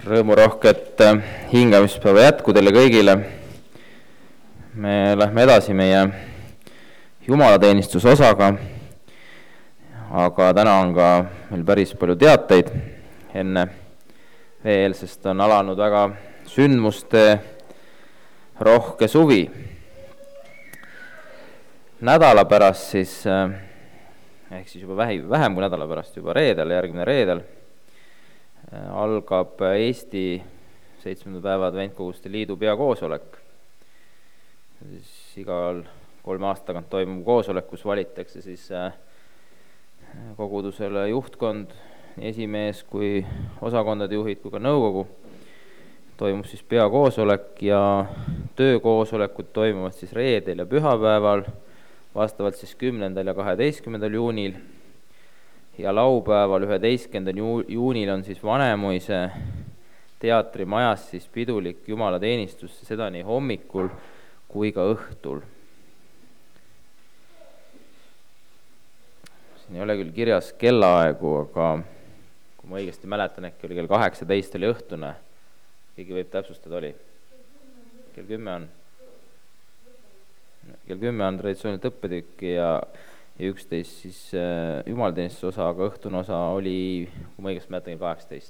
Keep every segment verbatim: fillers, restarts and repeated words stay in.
Rõõmurohket hingamispäeva jätku teile kõigile. Me lähme edasi meie jumalateenistuse osaga, aga täna on ka meil päris palju teateid enne veel, sest on alanud väga sündmuste rohke suvi. Nädala pärast siis, ehk siis juba vähem kui nädala pärast, juba reedel, järgmine reedel, algab Eesti seitsmenda päeva Adventkoguste Liidu peakoosolek. Siis igal kolme aasta tagant toimub koosolek, kus valitakse siis kogudusele juhtkond, nii esimees kui osakondade juhid kui ka nõukogu. Toimub siis peakoosolek ja töökoosolekud toimuvad siis reedel ja pühapäeval, vastavalt siis kümnendal ja kaheteistkümnendal juunil. Ja laupäeval üheteistkümnendal juunil on siis Vanemuise teatrimajas siis pidulik jumalateenistus, seda nii hommikul kui ka õhtul. Siin ei ole küll kirjas kellaaegu, aga kui ma õigesti mäletan, äkki oli kell kaheksateist oli õhtune. Keegi võib täpsustada, oli? Kell kümme on. Kell kümme on traditsioonilt õppetükk ja ja üksteist siis äh, jumalateenistuse osa, aga õhtune osa oli, kui ma õigesti mäletan, kaheksateist.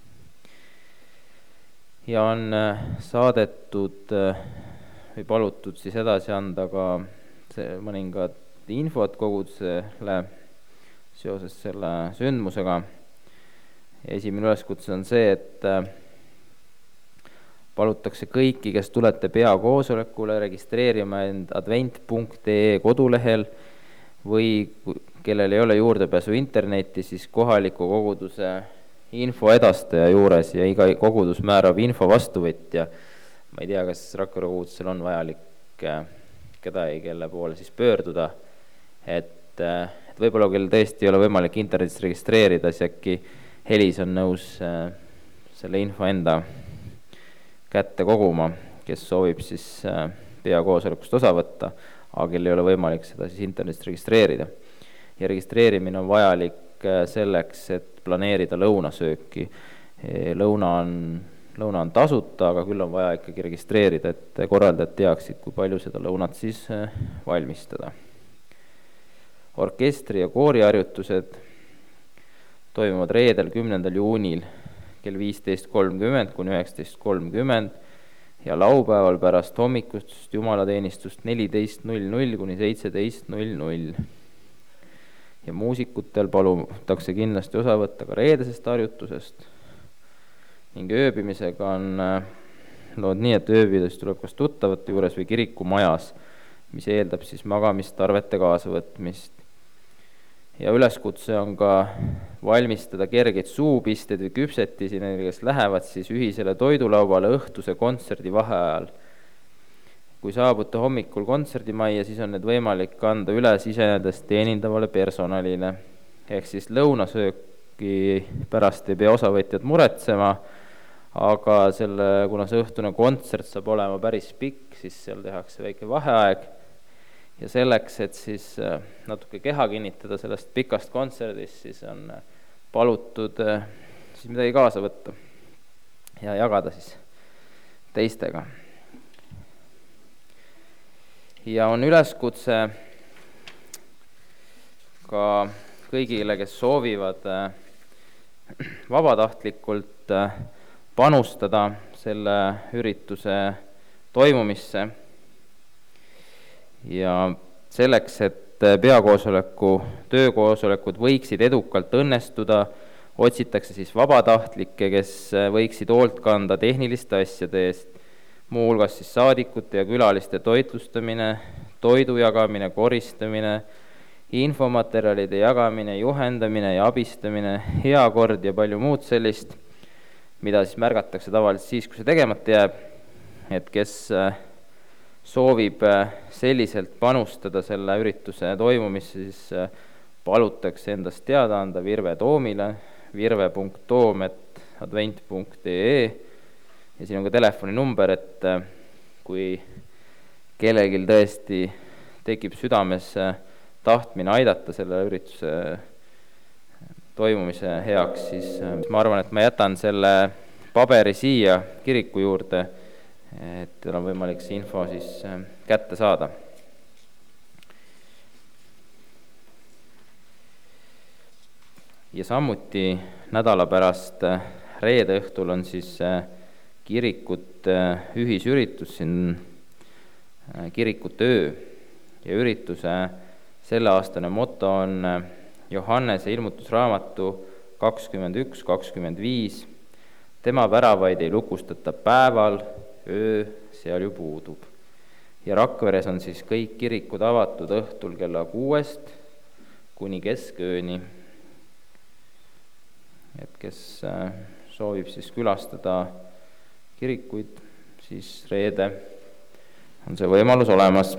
Ja on äh, saadetud äh, või palutud siis edasi anda ka see mõningad infot kogudusele seoses selle sündmusega. Ja esimene üleskutse on see, et äh, palutakse kõiki, kes tulete peakoosolekule, registreerima end advent punkt ee kodulehel või kellel ei ole juurdepääsu internetti, siis kohaliku koguduse info edastaja juures ja iga kogudus määrab info vastuvõtja. Ma ei tea, kas Rakvere kogudusel on vajalik kedagi, kelle poole siis pöörduda, et, et võib-olla kell tõesti ei ole võimalik internetis registreerida, siis äkki Helis on nõus selle info enda kätte koguma, kes soovib siis peakoosolekust osa võtta, aga kel ei ole võimalik seda siis internetis registreerida. Ja registreerimine on vajalik selleks, et planeerida lõunasööki. Lõuna on, lõuna on tasuta, aga küll on vaja ikkagi registreerida, et korraldajad teaksid, kui palju seda lõunat siis valmistada. Orkestri- ja kooriharjutused toimuvad reedel kümnendal juunil kell viisteist kolmkümmend kuni üheksateist kolmkümmend ja laupäeval pärast hommikust jumalateenistust neliteist null null kuni seitseteist null null. Ja muusikutel palutakse kindlasti osa võtta ka reedesest harjutusest. Ning ööbimisega on lood nii, et ööbides tuleb kas tuttavate juures või kirikumajas, mis eeldab siis magamist, tarvete kaasavõtmist. Ja üleskutse on ka valmistada kergeid suupisteid või küpsetisi, kes lähevad siis ühisele toidulaubale õhtuse kontserdi vaheajal. Kui saabute hommikul kontserdimajja, siis on need võimalik anda üles isenedest teenindavale personalile. Ehk siis lõunasööki pärast ei pea osavõtjad muretsema, aga selle, kuna see õhtune kontsert saab olema päris pikk, siis seal tehakse väike vaheaeg. Ja selleks, et siis natuke keha kinnitada sellest pikast kontserdist, siis on palutud siis midagi kaasa võtta ja jagada siis teistega. Ja on üleskutse ka kõigile, kes soovivad vabatahtlikult panustada selle ürituse toimumisse. Ja selleks, et peakoosoleku töökoosolekud võiksid edukalt õnnestuda, otsitakse siis vabatahtlikke, kes võiksid hoolt kanda tehniliste asjade eest, muu hulgas siis saadikute ja külaliste toitlustamine, toidu jagamine, koristamine, infomaterjalide jagamine, juhendamine ja abistamine, heakord ja palju muud sellist, mida siis märgatakse tavaliselt siis, kui see tegemata jääb, et kes soovib selliselt panustada selle ürituse toimumisse, siis palutakse endast teada anda Virve Toomile, virve punkt toom et advent punkt ee ja siin on ka telefoninumber, et kui kellelgi tõesti tekib südames tahtmine aidata selle ürituse toimumise heaks, siis ma arvan, et ma jätan selle paberi siia kiriku juurde, et teil on võimalik see info siis kätte saada. Ja samuti nädala pärast reede õhtul on siis kirikute ühisüritus siin kirikute öö ja ürituse selleaastane moto on Johannese ilmutusraamatu kakskümmend üks kakskümmend viis. Tema väravaid ei lukustata päeval, öö seal ju puudub. Ja Rakveres on siis kõik kirikud avatud õhtul kella kuuest kuni keskööni. Et kes soovib siis külastada kirikuid, siis reede on see võimalus olemas.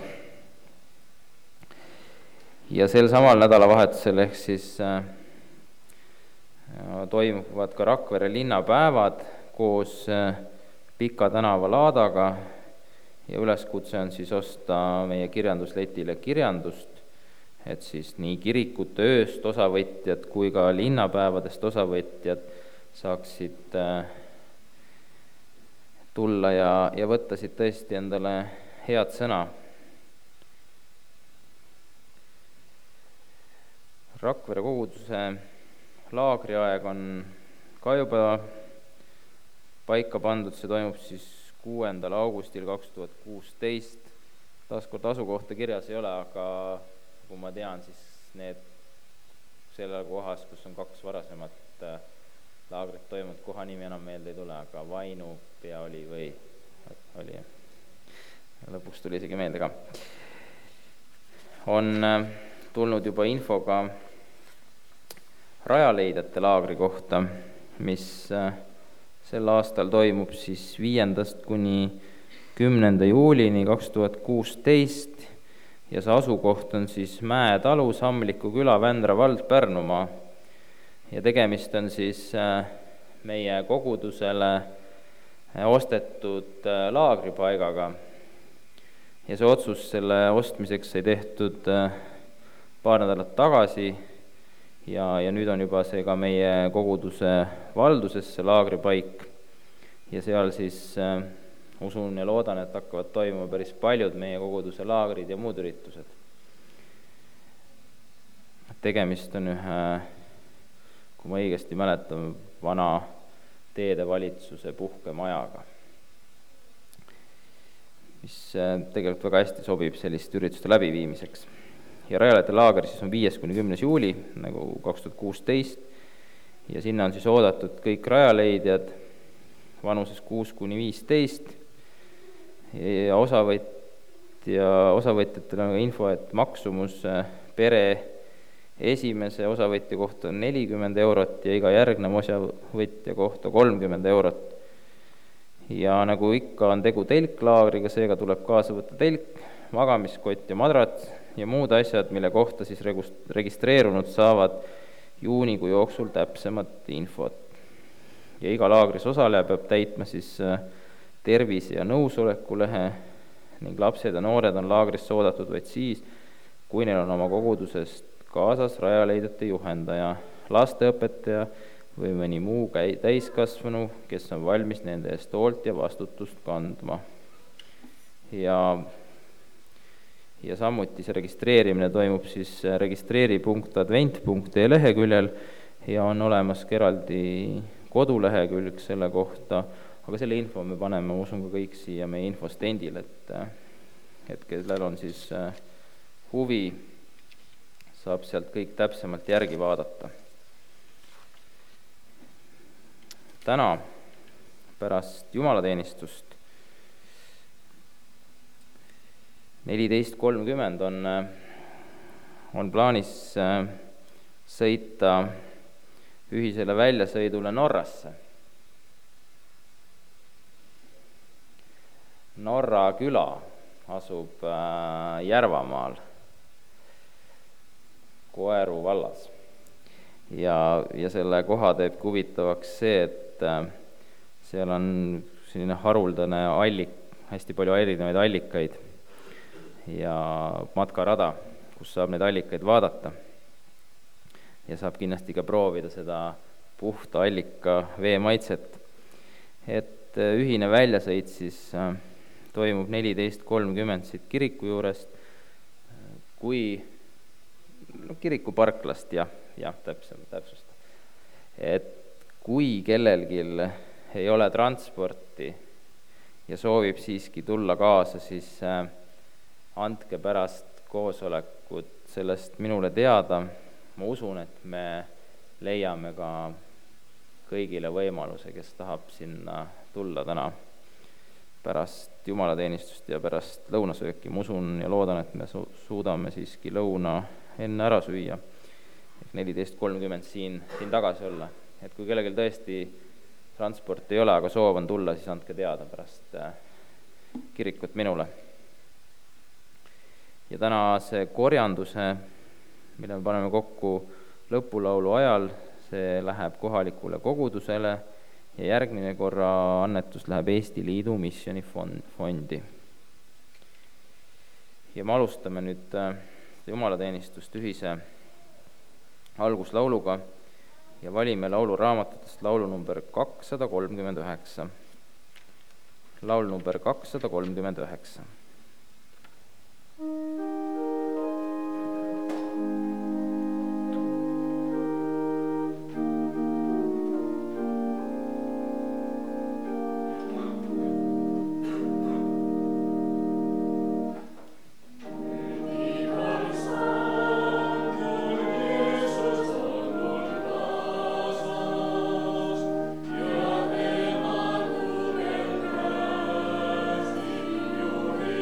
Ja sel samal nädalavahetusel ehk siis äh, toimuvad ka Rakvere linnapäevad koos äh, Pika tänava laadaga ja üleskutse on siis osta meie kirjandusletile kirjandust, et siis nii kirikute ööst osavõtjad kui ka linnapäevadest osavõtjad saaksid äh, tulla ja, ja võtta siit tõesti endale head sõna. Rakvere koguduse laagriaeg on ka juba paika pandud, see toimub siis kuuendal augustil kaks tuhat kuusteist. Taaskord asukohta kirjas ei ole, aga kui ma tean, siis need selle kohas, kus on kaks varasemat laagrit toimunud, koha nimi enam meelde ei tule, aga Vainu pea oli või oli, lõpuks tuli isegi meelde ka. On tulnud juba info ka Rajaleidjate laagri kohta, mis sel aastal toimub siis viiendast kuni kümnenda juulini kaks tuhat kuusteist ja see asukoht on siis Mäetalu, Samliku küla, Vändra vald, Pärnumaa. Ja tegemist on siis meie kogudusele ostetud laagripaigaga. Ja see otsus selle ostmiseks sai tehtud paar nädalat tagasi ja, ja nüüd on juba see ka meie koguduse valduses, see laagripaik. Ja seal siis usun ja loodan, et hakkavad toimuma päris paljud meie koguduse laagrid ja muud üritused. Tegemist on ühe, kui ma õigesti mäletan, vana teedevalitsuse puhkemajaga, mis tegelikult väga hästi sobib sellist ürituste läbiviimiseks. Ja Rajaleidjate laager siis on viies kuni kümnes juuli, nagu kaks tuhat kuusteist, ja sinna on siis oodatud kõik rajaleidjad vanuses kuus kuni viisteist, ja osavõtja, osavõtjatel on info, et maksumus pere esimese osavõtja kohta on nelikümmend eurot ja iga järgneva osavõtja kohta kolmkümmend eurot. Ja nagu ikka on tegu telklaagriga, seega tuleb kaasa võtta telk, magamiskott ja madrat ja muud asjad, mille kohta siis registreerunud saavad juunikuu jooksul täpsemat infot. Ja iga laagris osaleja peab täitma siis tervise- ja nõusolekulehe ning lapsed ja noored on laagrisse oodatud vaid siis, kui neil on oma kogudusest kaasas Rajaleidjate juhendaja, lasteõpetaja või mõni muu täiskasvanu, kes on valmis nende eest hoolt ja vastutust kandma. Ja, ja samuti see registreerimine toimub siis registreeri punkt advent punkt ee leheküljel ja on olemas ka eraldi kodulehekülg selle kohta, aga selle info me paneme, ma usun ka kõik siia meie infostendil, et, et kellel on siis huvi, saab sealt kõik täpsemalt järgi vaadata. Täna pärast jumalateenistust neliteist kolmkümmend on, on plaanis sõita ühisele väljasõidule Norrasse. Norra küla asub Järvamaal, Koeru vallas. Ja, ja selle koha teeb huvitavaks see, et seal on selline haruldane allik, hästi palju erinevaid allikaid ja matkarada, kus saab neid allikaid vaadata. Ja saab kindlasti ka proovida seda puhta allika vee maitset. et ühine väljasõit siis toimub neliteist kolmkümmend siit kiriku juurest, kui no, kiriku parklast, jah, jah, täpsem, täpsust. Et kui kellelgi ei ole transporti ja soovib siiski tulla kaasa, siis andke pärast koosolekut sellest minule teada. Ma usun, et me leiame ka kõigile võimaluse, kes tahab sinna tulla täna pärast jumalateenistust ja pärast lõunasööki. Ma usun ja loodan, et me su- suudame siiski lõuna enne ära süüa, et neliteist kolmkümmend siin, siin tagasi olla. Et kui kellelgi tõesti transport ei ole, aga soov on tulla, siis andke teada pärast kirikut minule. Ja tänase korjanduse, mille me paneme kokku lõpulaulu ajal, see läheb kohalikule kogudusele ja järgmine korra annetus läheb Eesti Liidu missioonifondi. Ja me alustame nüüd jumalateenistust ühise alguslauluga ja valime lauluraamatutest laulu number kakssada kolmkümmend üheksa. Laul number kakssada kolmkümmend üheksa. Glory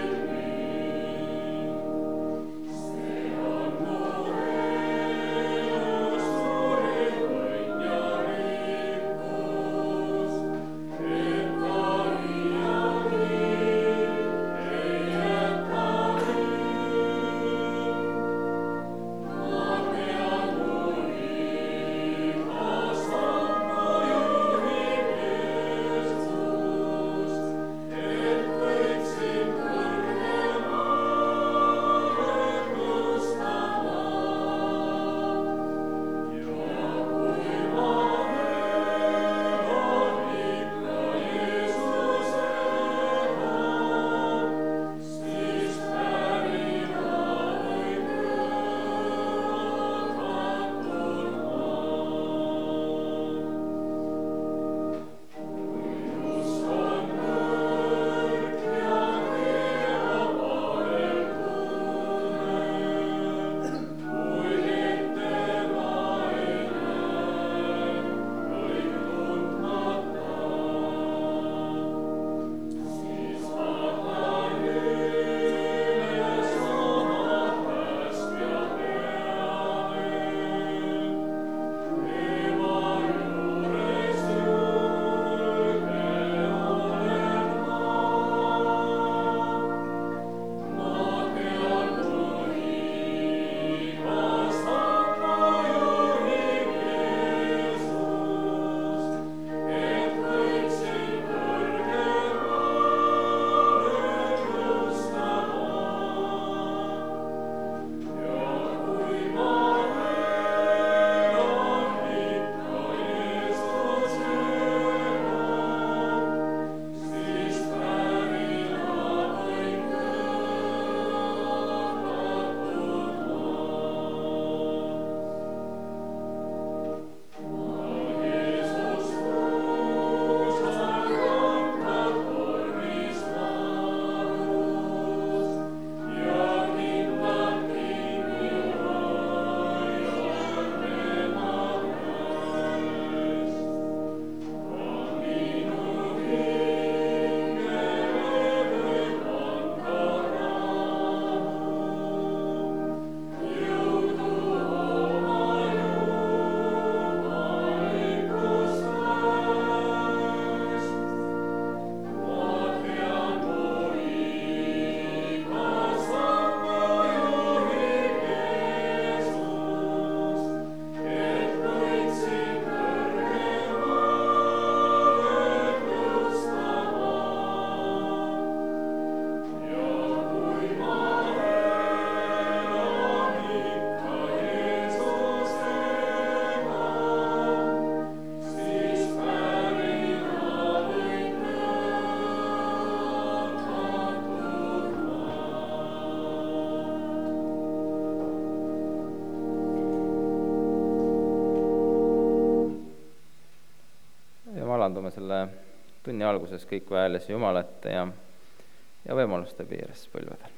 ja valandume selle tunni alguses kõik väeles Jumala ette ja, ja võimaluste piires põlvedel.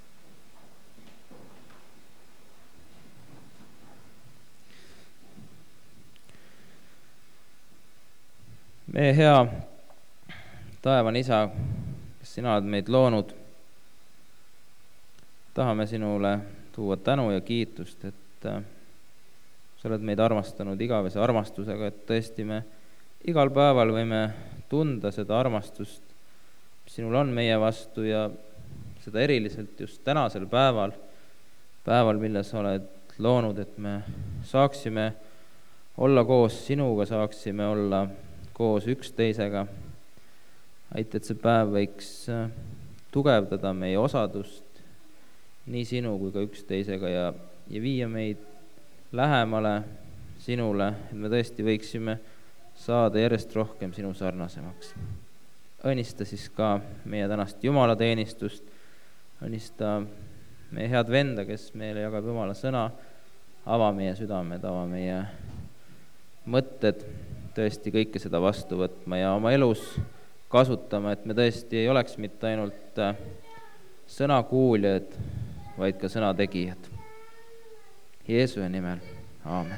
Meie hea taevane Isa, kes sina oled meid loonud, tahame sinule tuua tänu ja kiitust, et sa oled meid armastanud igavese armastusega, et tõesti me igal päeval võime tunda seda armastust, mis sinul on meie vastu ja seda eriliselt just tänasel päeval, päeval, mille sa oled loonud, et me saaksime olla koos sinuga, saaksime olla koos üksteisega. Aita, et see päev võiks tugevdada meie osadust nii sinu kui ka üksteisega ja, ja viia meid lähemale sinule, et me tõesti võiksime saada järjest rohkem sinu sarnasemaks. Õnnista siis ka meie tänast jumalateenistust, õnnista meie head venda, kes meile jagab Jumala sõna, ava meie südamed, ava meie mõtted, tõesti kõike seda vastu võtma ja oma elus kasutama, et me tõesti ei oleks mitte ainult sõnakuuljad, vaid ka sõnategijad. Jeesuse nimel, aamen.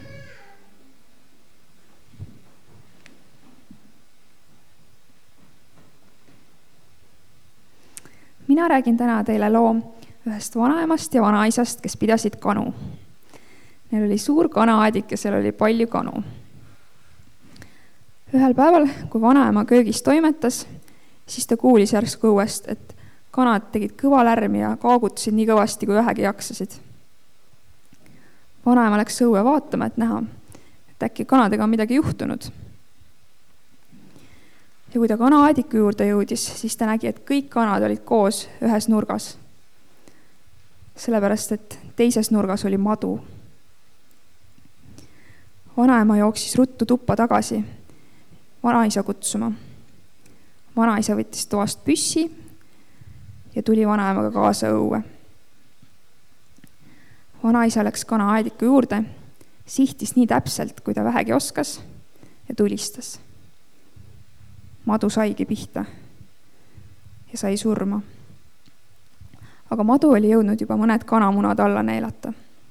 Mina räägin täna teile loo ühest vanaemast ja vanaisast, kes pidasid kanu. Neil oli suur kanaadik ja seal oli palju kanu. Ühel päeval, kui vanaema köögis toimetas, siis ta kuulis järsku õuest, et kanad tegid kõva lärmi ja kaagutasid nii kõvasti, kui vähegi jaksasid. Vanaema läks õue vaatama, et näha, et äkki kanadega on midagi juhtunud. Ja kui ta kanaadiku juurde jõudis, siis ta nägi, et kõik kanad olid koos ühes nurgas. Sellepärast, et teises nurgas oli madu. Vanaema jooksis ruttu tuppa tagasi vanaisa kutsuma. Vanaisa võttis toast püssi ja tuli vanaemaga kaasa õue. Vanaisa läks kanaaediku juurde, sihtis nii täpselt, kui ta vähegi oskas ja tulistas. Madu saigi pihta ja sai surma. Aga madu oli jõudnud juba mõned kanamunad alla neelata.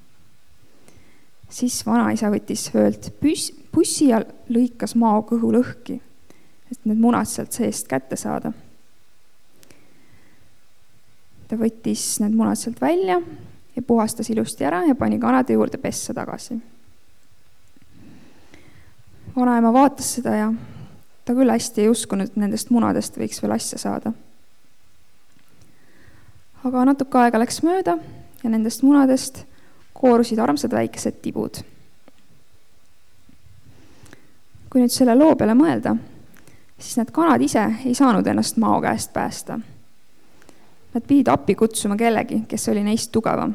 Siis vanaisa võttis vöölt pussi ja lõikas mao kõhu lõhki, et need munad sealt seest kätte saada. Ta võttis need munad sealt välja ja puhastas ilusti ära ja pani kanade juurde pessa tagasi. Vanaema vaatas seda ja ta küll hästi ei uskunud, et nendest munadest võiks veel asja saada. Aga natuke aega läks mööda ja nendest munadest koorusid armsad väikesed tibud. Kui nüüd selle loo peale mõelda, siis need kanad ise ei saanud ennast mao käest päästa. Nad pidid appi kutsuma kellegi, kes oli neist tugevam.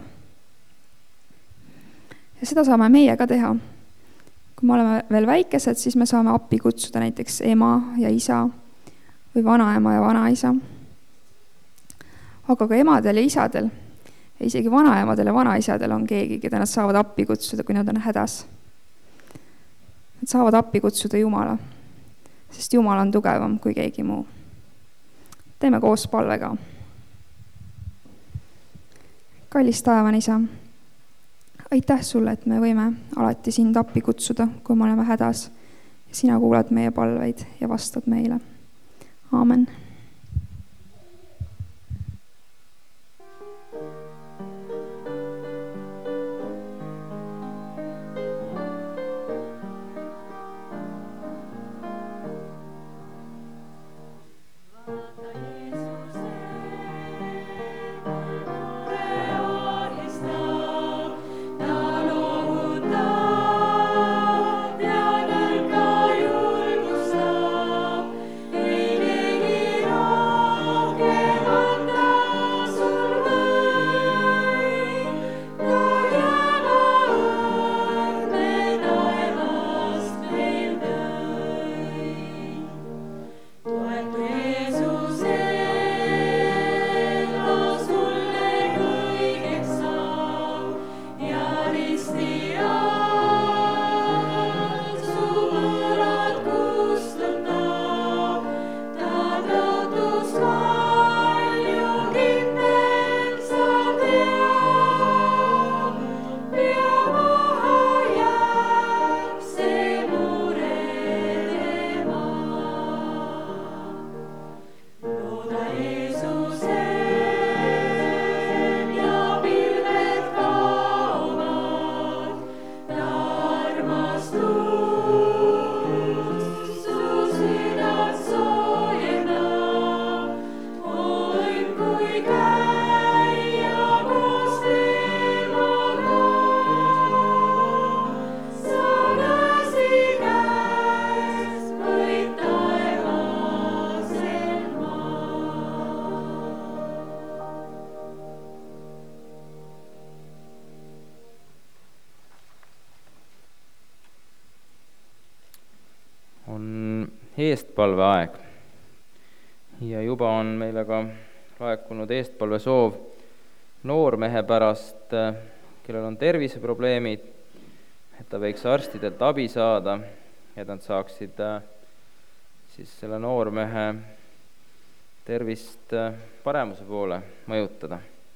Ja seda saame meie ka teha. Kui me oleme veel väikesed, siis me saame appi kutsuda näiteks ema ja isa või vanaema ja vanaisa. Aga ka emadel ja isadel ja isegi vanaemadel ja vanaisadel on keegi, keda nad saavad appi kutsuda, kui nad on hädas. Nad saavad appi kutsuda Jumala, sest Jumal on tugevam kui keegi muu. Teeme koos palvega. Kallis taevan isa, aitäh sulle, et me võime alati sind appi kutsuda, kui me oleme hädas. Sina kuulad meie palveid ja vastad meile. Aamen. Ja nõrka julgustab, ei eestpalveaeg ja juba on meile ka laekunud eestpalve soov noormehe pärast, kellel on terviseprobleemid, et ta võiks arstidelt abi saada, et nad saaksid siis selle noormehe tervist paremuse poole mõjutada.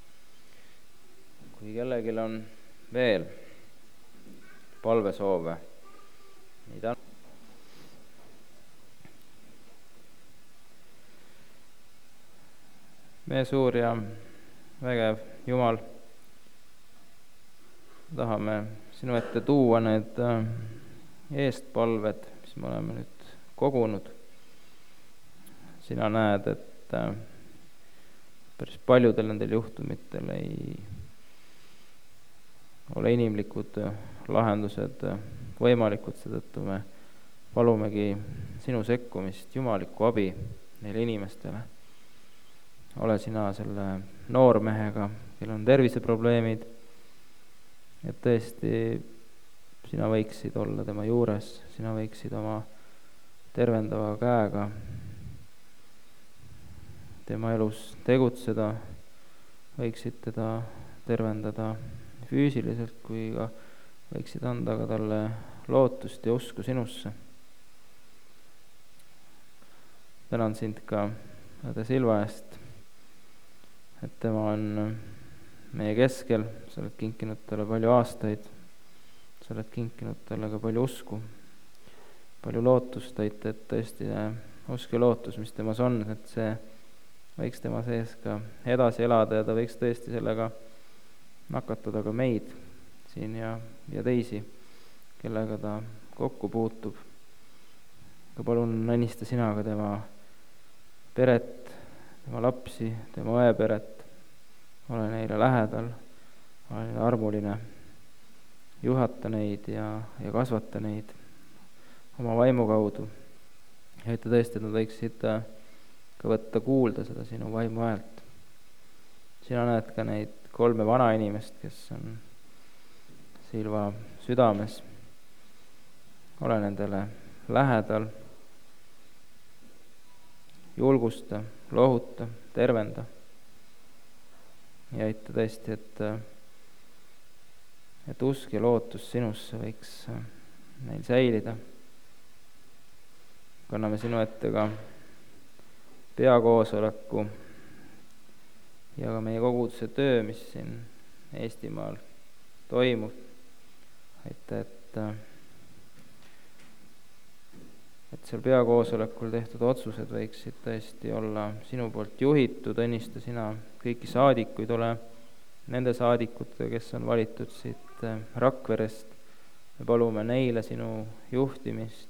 Kui kellelgi on veel palvesoove, mida meie suur ja vägev Jumal, tahame sinu ette tuua need eestpalved, mis me oleme nüüd kogunud. Sina näed, et päris paljudel nendel juhtumitel ei ole inimlikud lahendused võimalikud, seetõttu me palumegi sinu sekkumist, jumalikku abi neile inimestele. Ole sina selle noormehega, kellel on terviseprobleemid, et tõesti sina võiksid olla tema juures, sina võiksid oma tervendava käega tema elus tegutseda, võiksid teda tervendada füüsiliselt, kui ka võiksid anda ka talle lootust ja usku sinusse. Tänan sind ka õde Silva eest, et tema on meie keskel, sa oled kinkinud talle palju aastaid, sa oled kinkinud talle ka palju usku, palju lootust, et, et tõesti usk ja lootus, mis temas on, et see võiks tema sees ka edasi elada ja ta võiks tõesti sellega nakatada ka meid siin ja, ja teisi, kellega ta kokku puutub. Aga palun õnnista sina ka tema peret, tema lapsi, tema õeperet, ole neile lähedal, ole neile armuline, juhata neid ja, ja kasvata neid oma vaimu kaudu. Ja et tõesti, et nad võiksid ka võtta kuulda seda sinu vaimu häält. Sina näed ka neid kolme vana inimest, kes on Silva südames. Ole nendele lähedal, julgusta, lohuta, tervenda ja aita tõesti, et, et usk ja lootus sinusse võiks neil säilida. Kanname sinu ette ka peakoosoleku ja ka meie koguduse töö, mis siin Eestimaal toimub. Aita, et, et seal peakoosolekul tehtud otsused võiksid tõesti olla sinu poolt juhitud, õnnista sina kõiki saadikuid, ole nende saadikute, kes on valitud siit Rakverest. Me palume neile sinu juhtimist,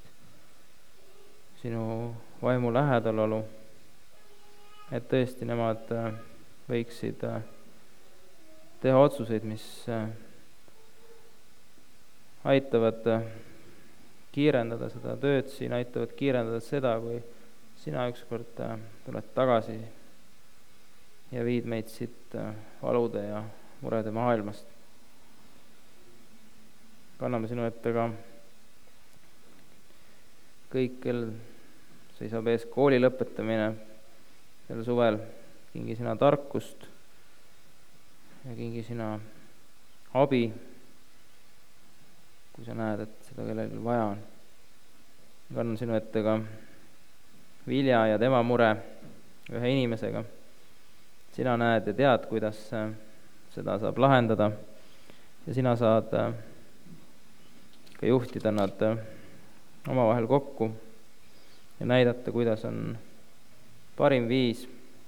sinu vaimu lähedalolu, et tõesti nemad võiksid teha otsuseid, mis aitavad kiirendada seda tööd siin, aitavad kiirendada seda, kui sina ükskord tuled tagasi ja viid meid siit valude ja murede maailmast. Kanname sinu ette ka kõik, kel seisab ees kooli lõpetamine sel suvel. Kingi sina tarkust ja kingi sina abi, kui sa näed, et seda kellelgi vaja on. Kannan sinu ette ka Vilja ja tema mure ühe inimesega. Sina näed ja tead, kuidas seda saab lahendada ja sina saad ka juhtida nad omavahel kokku ja näidata, kuidas on parim viis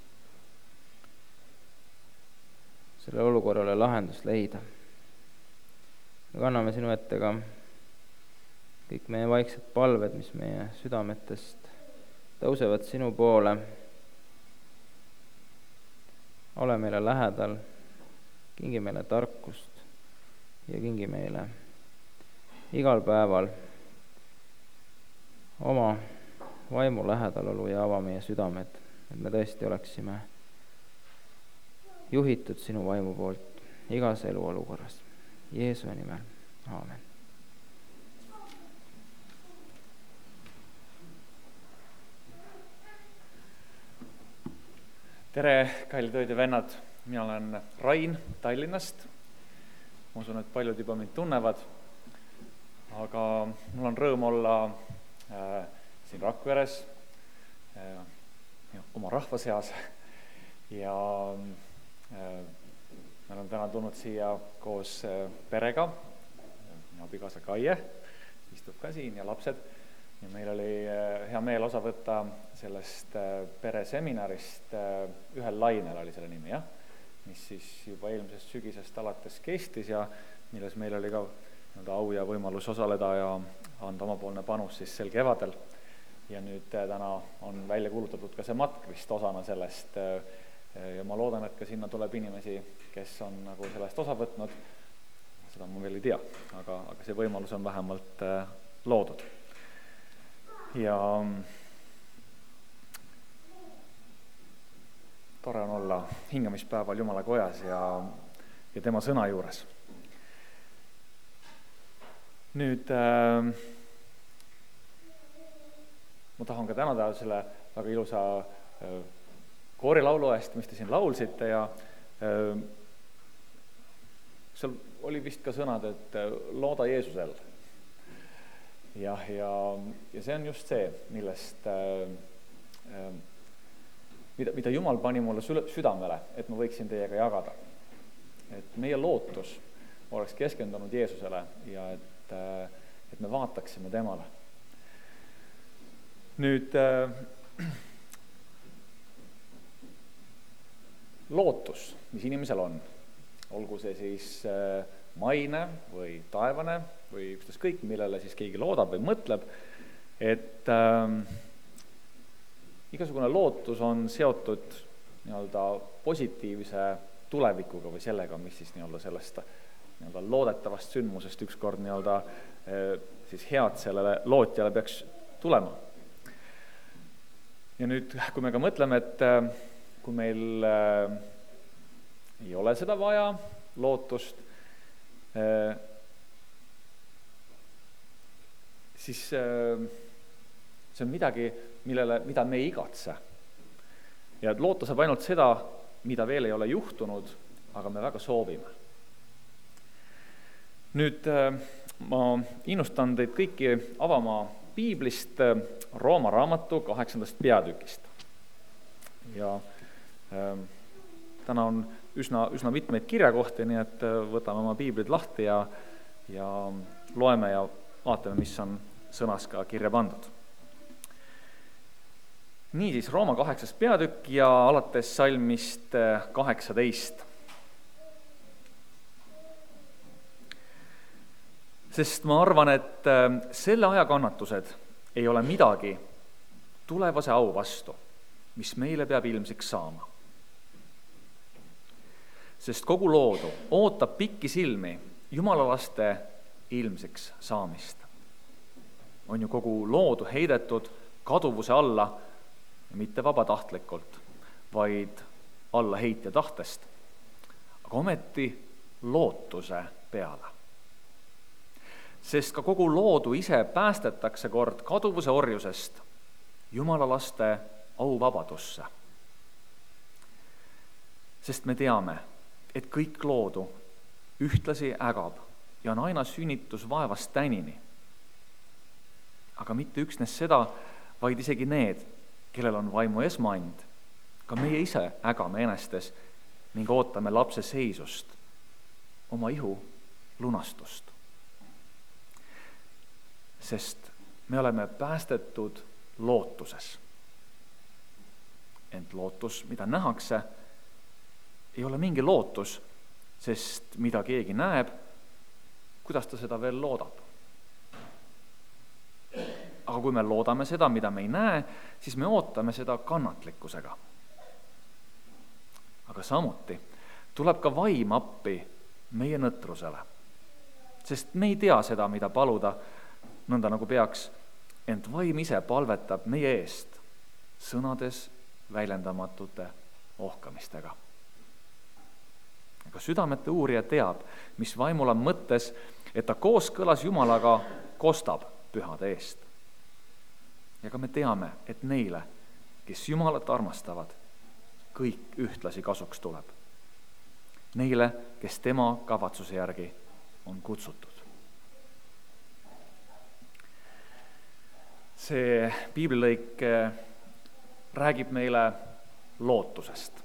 selle olukorrale lahendust leida. Me kanname sinu ette ka kõik meie vaiksed palved, mis meie südametest tõusevad sinu poole. Ole meile lähedal, kingi meile tarkust ja kingi meile igal päeval oma vaimu lähedalolu ja ava meie südamed, et me tõesti oleksime juhitud sinu vaimu poolt igas eluolukorras. Jeesuse nimel, aamen. tere, kallid õed ja vennad, mina olen Rain Tallinnast. Ma usun, et paljud juba mind tunnevad, aga mul on rõõm olla äh, siin Rakveres äh, oma rahva seas ja äh, me oleme täna tulnud siia koos äh, perega, minu abikaasa Kaie istub ka siin ja lapsed. Ja meil oli hea meel osa võtta sellest pereseminarist, Ühel lainel oli selle nimi, jah? Mis siis juba eelmisest sügisest alates kestis ja milles meil oli ka au ja võimalus osaleda ja anda omapoolne panus siis sel kevadel. Ja nüüd täna on välja kuulutatud ka see matk vist osana sellest ja ma loodan, et ka sinna tuleb inimesi, kes on nagu sellest osa võtnud. Seda ma veel ei tea, aga, aga see võimalus on vähemalt loodud. Ja tore on olla hingamispäeval Jumala kojas ja, ja tema sõna juures. Nüüd äh, ma tahan ka tänada selle väga ilusa äh, koorilaulu eest, mis te siin laulsite ja äh, seal oli vist ka sõnad, et äh, looda Jeesusel. Jah, ja, ja see on just see, millest, äh, mida, mida Jumal pani mulle südamele, et ma võiksin teiega jagada. Et meie lootus oleks keskendunud Jeesusele ja et, äh, et me vaataksime temale. Nüüd, äh, lootus, mis inimesel on, olgu see siis äh, maine või taevane, või ükstaskõik kõik, millele siis keegi loodab või mõtleb, et äh, igasugune lootus on seotud nii-öelda positiivse tulevikuga või sellega, mis siis nii-öelda sellest nii-öelda loodetavast sündmusest ükskord nii-öelda äh, siis head sellele lootjale peaks tulema. Ja nüüd, kui me ka mõtleme, et äh, kui meil äh, ei ole seda vaja, lootust, äh, siis see on midagi, millele, mida me ei igatse. Ja loota saab ainult seda, mida veel ei ole juhtunud, aga me väga soovime. Nüüd ma innustan teid kõiki avama Piiblist Rooma raamatu kaheksandast peatükist. Ja äh, täna on üsna, üsna mitmeid kirjakohti, nii et võtame oma Piiblid lahti ja, ja loeme ja vaatame, mis on sõnas ka kirja pandud. Nii siis Rooma kaheksas peatükk ja alates salmist kaheksateist. Sest ma arvan, et selle aja kannatused ei ole midagi tulevase au vastu, mis meile peab ilmsiks saama. Sest kogu loodu ootab pikki silmi Jumala laste ilmsiks saamist. On ju kogu loodu heidetud kaduvuse alla, mitte vabatahtlikult, vaid alla heitja tahtest, aga ometi lootuse peale. Sest ka kogu loodu ise päästetakse kord kaduvuse orjusest Jumala laste auvabadusse. Sest me teame, et kõik loodu ühtlasi ägab ja on aina sünnitus vaevast tänini. Aga mitte üksnes seda, vaid isegi need, kellel on vaimu esmaand, ka meie ise ägame enestes ning ootame lapse seisust, oma ihu lunastust. Sest me oleme päästetud lootuses. Ent lootus, mida nähakse, ei ole mingi lootus, sest mida keegi näeb, kuidas ta seda veel loodab. Aga kui me loodame seda, mida me ei näe, siis me ootame seda kannatlikkusega. Aga samuti tuleb ka vaim appi meie nõtrusele, sest me ei tea seda, mida paluda, nõnda nagu peaks, ent vaim ise palvetab meie eest sõnades väljendamatute ohkamistega. Aga südamete uurija teab, mis vaimul on mõttes, et ta kooskõlas Jumalaga kostab pühade eest. Ja ka me teame, et neile, kes Jumalat armastavad, kõik ühtlasi kasuks tuleb. Neile, kes tema kavatsuse järgi on kutsutud. See piiblilõik räägib meile lootusest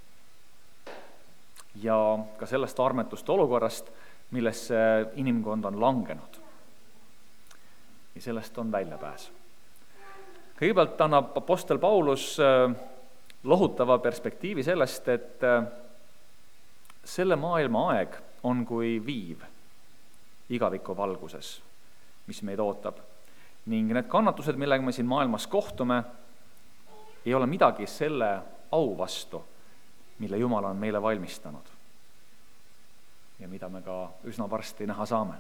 ja ka sellest armetust olukorrast, millesse inimkond on langenud. Ja sellest on väljapääs. Kõigepealt annab apostel Paulus lohutava perspektiivi sellest, et selle maailma aeg on kui viiv igaviku valguses, mis meid ootab. Ning need kannatused, millega me siin maailmas kohtume, ei ole midagi selle au vastu, mille Jumal on meile valmistanud ja mida me ka üsna varsti näha saame.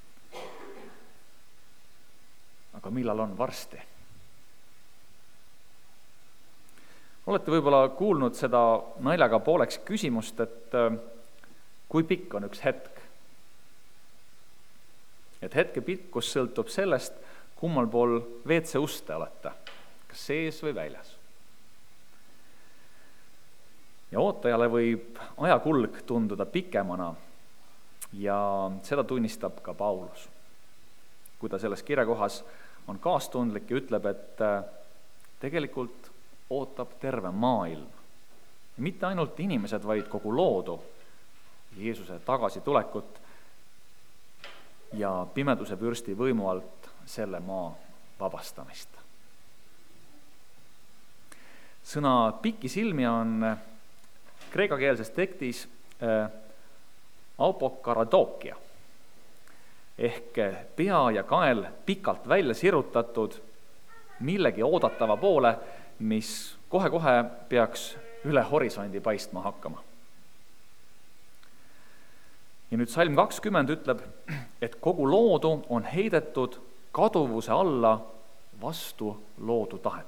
Aga millal on varsti? Olete võib-olla kuulnud seda naljaga pooleks küsimust, et kui pikk on üks hetk? Et hetke pikkus sõltub sellest, kummal pool V C ust te olete, kas sees või väljas. Ja ootajale võib ajakulg tunduda pikemana ja seda tunnistab ka Paulus. Kui ta selles kirjakohas on kaastundlik ja ütleb, et tegelikult ootab terve maailm. Ja mitte ainult inimesed, vaid kogu loodu, Jeesuse tagasitulekut ja pimeduse vürsti võimu alt selle maa vabastamist. Sõna pikisilmi on kreekakeelses tekstis apokaradokia ehk pea ja kael pikalt välja sirutatud millegi oodatava poole, mis kohe-kohe peaks üle horisondi paistma hakkama. Ja nüüd salm kakskümmend ütleb, et kogu loodu on heidetud kaduvuse alla vastu loodu tahet.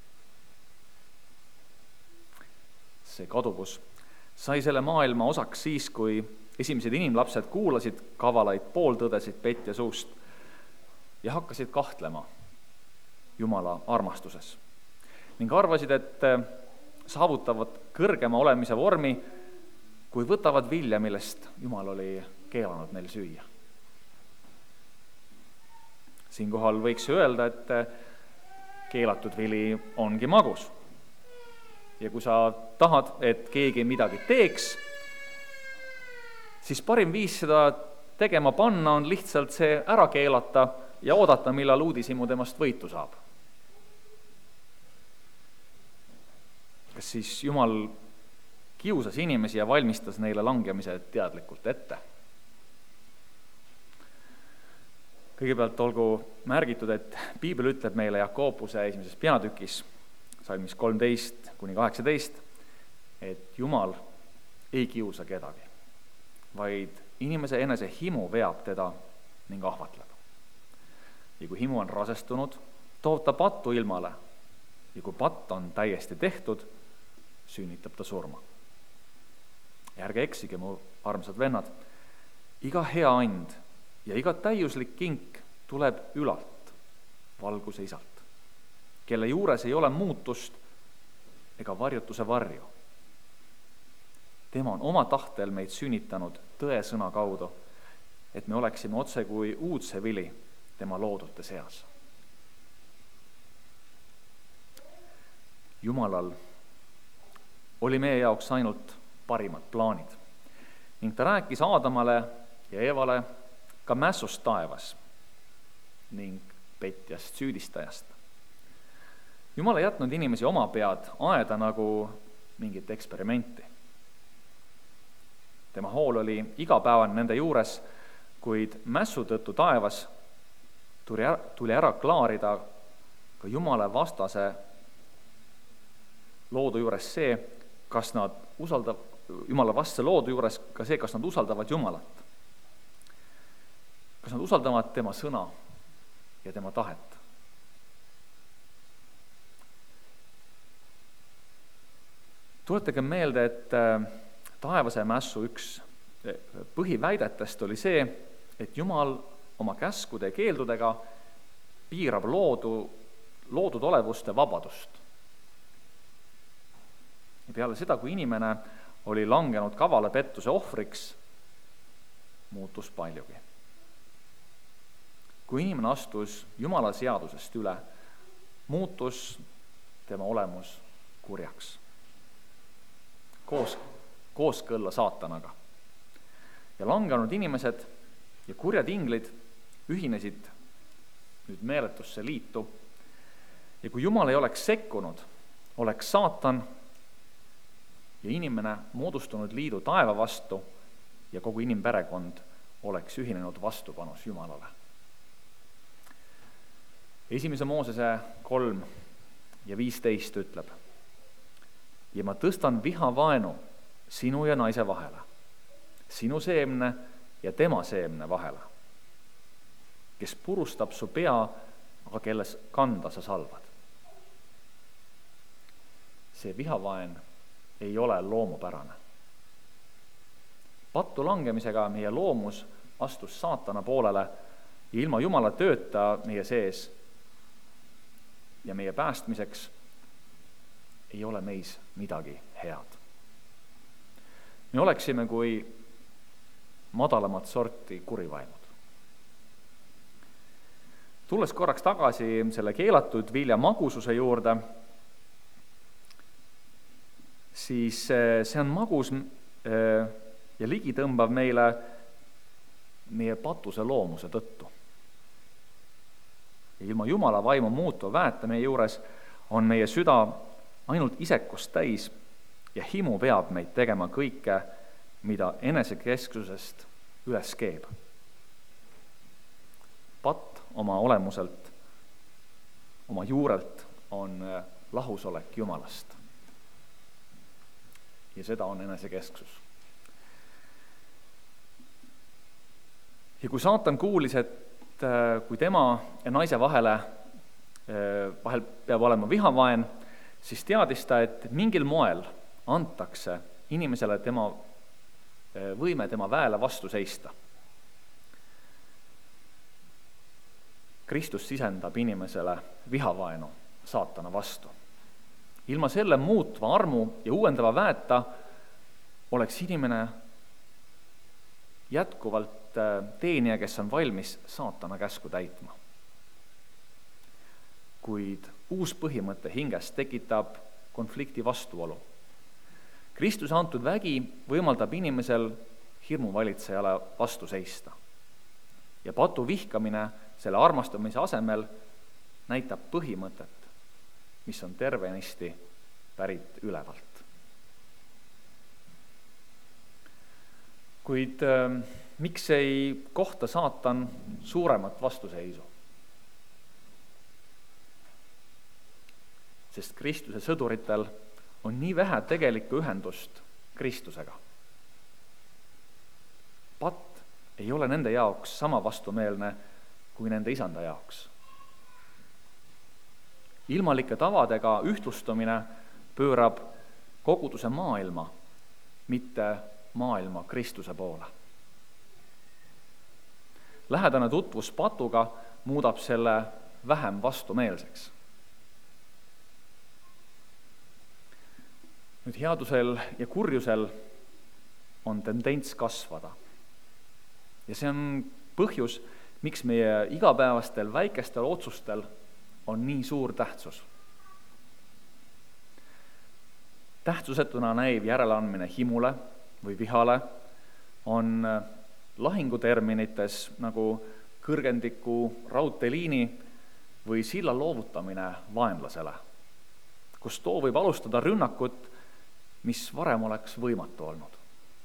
See kaduvus sai selle maailma osaks siis, kui esimesed inimlapsed kuulasid kavalaid pooltõdesid Petja suust ja hakkasid kahtlema Jumala armastuses ning arvasid, et saavutavad kõrgema olemise vormi, kui võtavad vilja, millest Jumal oli keelanud neil süüa. Siinkohal võiks öelda, et keelatud vili ongi magus. Ja kui sa tahad, et keegi midagi teeks, siis parim viis seda tegema panna on lihtsalt see ära keelata ja oodata, millal uudishimu temast võitu saab. Kas siis Jumal kiusas inimesi ja valmistas neile langemise teadlikult ette? Kõigepealt olgu märgitud, et piibel ütleb meile Jakobuse esimeses peatükis, salmis kolmteist kuni kaheksateist, et Jumal ei kiusa kedagi, vaid inimese enese himu veab teda ning ahvatleb. Ja kui himu on rasestunud, toob ta pattu ilmale ja kui patt on täiesti tehtud, sünnitab ta surma. Ja ärge eksige, mu armsad vennad, iga hea and ja iga täiuslik kink tuleb ülalt, valguse isalt, kelle juures ei ole muutust ega varjutuse varju. Tema on oma tahtel meid sünnitanud tõe sõna kaudu, et me oleksime otse kui uudse vili tema loodute seas. Jumalal oli meie jaoks ainult parimad plaanid ning ta rääkis Aadamale ja Eevale ka mässust taevas ning petjast süüdistajast. Jumal ei jätnud inimesi oma pead aeda nagu mingit eksperimenti. Tema hool oli igapäevane nende juures, kuid mässu tõttu taevas tuli ära, tuli ära klaarida ka Jumala vastase loodu juures see, kas nad usaldav, Jumala vastase loodu juures ka see, kas nad usaldavad Jumalat. Kas nad usaldavad tema sõna ja tema tahet. Tuletage meelde, et taevase mässu üks põhiväidetest oli see, et Jumal oma käskude ja keeldudega piirab loodu, loodud olevuste vabadust. ja peale seda, kui inimene oli langenud kavala pettuse ohvriks, muutus paljugi. Kui inimene astus Jumala seadusest üle, muutus tema olemus kurjaks, koos, kooskõlla saatanaga. Ja langenud inimesed ja kurjad inglid ühinesid nüüd meeletusse liitu ja kui Jumal ei oleks sekkunud, oleks saatan ja inimene moodustunud liidu taeva vastu ja kogu inimperekond oleks ühinenud vastupanus Jumalale. Esimese Moosese kolm ja viisteist ütleb: ja ma tõstan vihavaenu sinu ja naise vahele, sinu seemne ja tema seemne vahele, kes purustab su pea, aga kelles kanda sa salvad. See vihavaen ei ole loomupärane. Pattu langemisega meie loomus astus saatana poolele ja ilma Jumala tööta meie sees ja meie päästmiseks ei ole meis midagi head. Me oleksime kui madalamat sorti kurivaimud. Tulles korraks tagasi selle keelatud vilja magususe juurde, siis see on magus ja ligitõmbav meile meie patuse loomuse tõttu. Ja ilma Jumala vaimu muutuva väeta meie juures on meie süda ainult isekust täis ja himu peab meid tegema kõike, mida enesekesksusest üles keeb. Patt oma olemuselt, oma juurelt on lahusolek Jumalast. Ja seda on enesekesksus. Ja kui saatan kuulis, et kui tema ja naise vahele, vahel peab olema vihavaen, siis teadis ta, et mingil moel antakse inimesele tema võime tema väele vastu seista. Kristus sisendab inimesele vihavaenu saatana vastu. Ilma selle muutva armu ja uuendava väeta oleks inimene jätkuvalt teenija, kes on valmis saatana käsku täitma. Kuid uus põhimõte hinges tekitab konflikti vastuolu. Kristuse antud vägi võimaldab inimesel hirmuvalitsejale vastu seista. Ja patu vihkamine selle armastamise asemel näitab põhimõtet, mis on tervenisti pärit ülevalt. Kuid äh, miks ei kohta saatan suuremat vastuseisu? Sest Kristuse sõduritel on nii vähe tegelikku ühendust Kristusega. Patt ei ole nende jaoks sama vastumeelne kui nende isanda jaoks. Ilmalike tavadega ühtlustumine pöörab koguduse maailma, mitte maailma Kristuse poole. Lähedane tutvus patuga muudab selle vähem vastumeelseks. Nüüd headusel ja kurjusel on tendents kasvada. Ja see on põhjus, miks meie igapäevastel väikestel otsustel on nii suur tähtsus. Tähtsusetuna näiv järeleandmine himule või vihale on lahinguterminites nagu kõrgendiku raudteeliini või silla loovutamine vaenlasele, kus too võib alustada rünnakut, mis varem oleks võimatu olnud.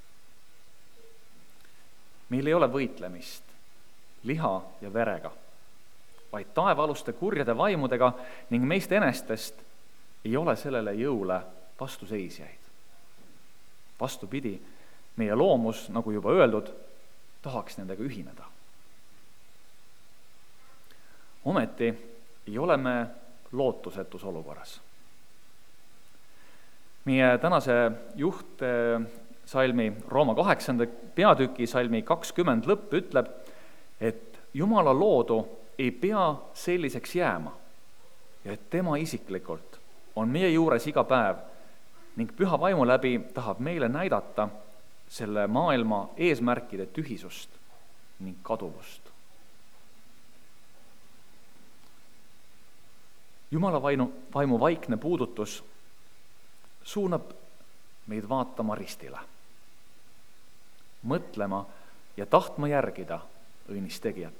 Meil ei ole võitlemist liha ja verega, vaid taevaaluste kurjade vaimudega ning meist enestest ei ole sellele jõule vastuseisjaid. Vastupidi, meie loomus, nagu juba öeldud, tahaks nendega ühineda. Ometi ei ole me lootusetus olukorras. Meie tänase juht salmi Rooma kaheksanda peatüki salmi kakskümmend lõpp ütleb, et Jumala loodu ei pea selliseks jääma ja et tema isiklikult on meie juures iga päev ning püha vaimu läbi tahab meile näidata selle maailma eesmärkide tühisust ning kaduvust. Jumala vaimu, vaimu vaikne puudutus suunab meid vaatama ristile, mõtlema ja tahtma järgida õnnist tegijat.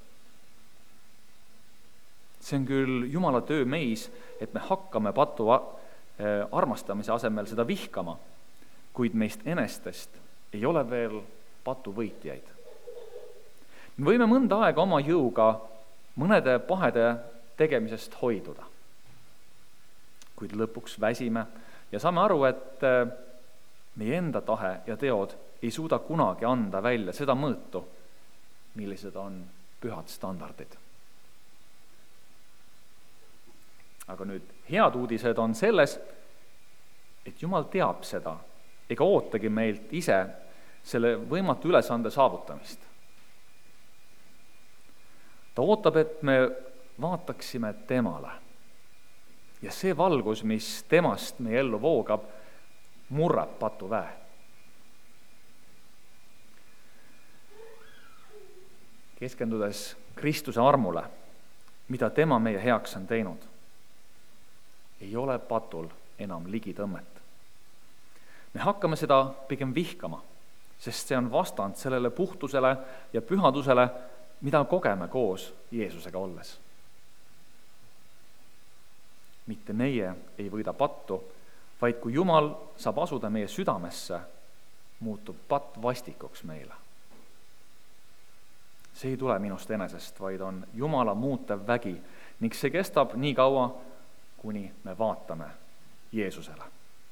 See on küll Jumala töö meis, et me hakkame patu armastamise asemel seda vihkama, kuid meist enestest ei ole veel patu võitjaid. Me võime mõnda aega oma jõuga mõnede pahede tegemisest hoiduda, kuid lõpuks väsime ja saame aru, et meie enda tahe ja teod ei suuda kunagi anda välja seda mõõtu, millised on pühad standardid. Aga nüüd head uudised on selles, et Jumal teab seda ega ootagi meilt ise selle võimatu ülesande saavutamist. Ta ootab, et me vaataksime temale ja see valgus, mis temast meie ellu voogab, murrab patuväe. Keskendudes Kristuse armule, mida tema meie heaks on teinud, ei ole patul enam ligitõmmet. Me hakkame seda pigem vihkama, sest see on vastand sellele puhtusele ja pühadusele, mida kogeme koos Jeesusega olles. Mitte meie ei võida pattu, vaid kui Jumal saab asuda meie südamesse, muutub patt vastikuks meile. See ei tule minust enesest, vaid on Jumala muutev vägi ning see kestab nii kaua, kuni me vaatame Jeesusele.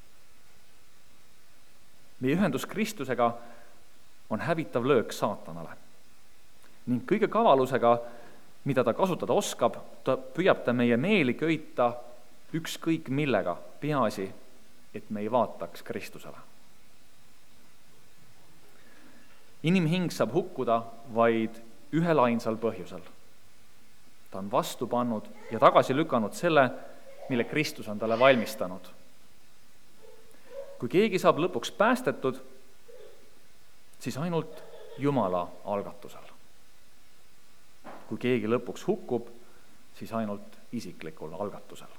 Meie ühendus Kristusega on hävitav löök saatanale ning kõige kavalusega, mida ta kasutada oskab, ta püüab ta meie meeli köita ükskõik millega, peaasi, et me ei vaataks Kristusele. Inimhing saab hukkuda vaid ühel ainsal põhjusel. Ta on vastu pannud ja tagasi lükanud selle, mille Kristus on talle valmistanud. Kui keegi saab lõpuks päästetud, siis ainult Jumala algatusel. Kui keegi lõpuks hukkub, siis ainult isiklikul algatusel.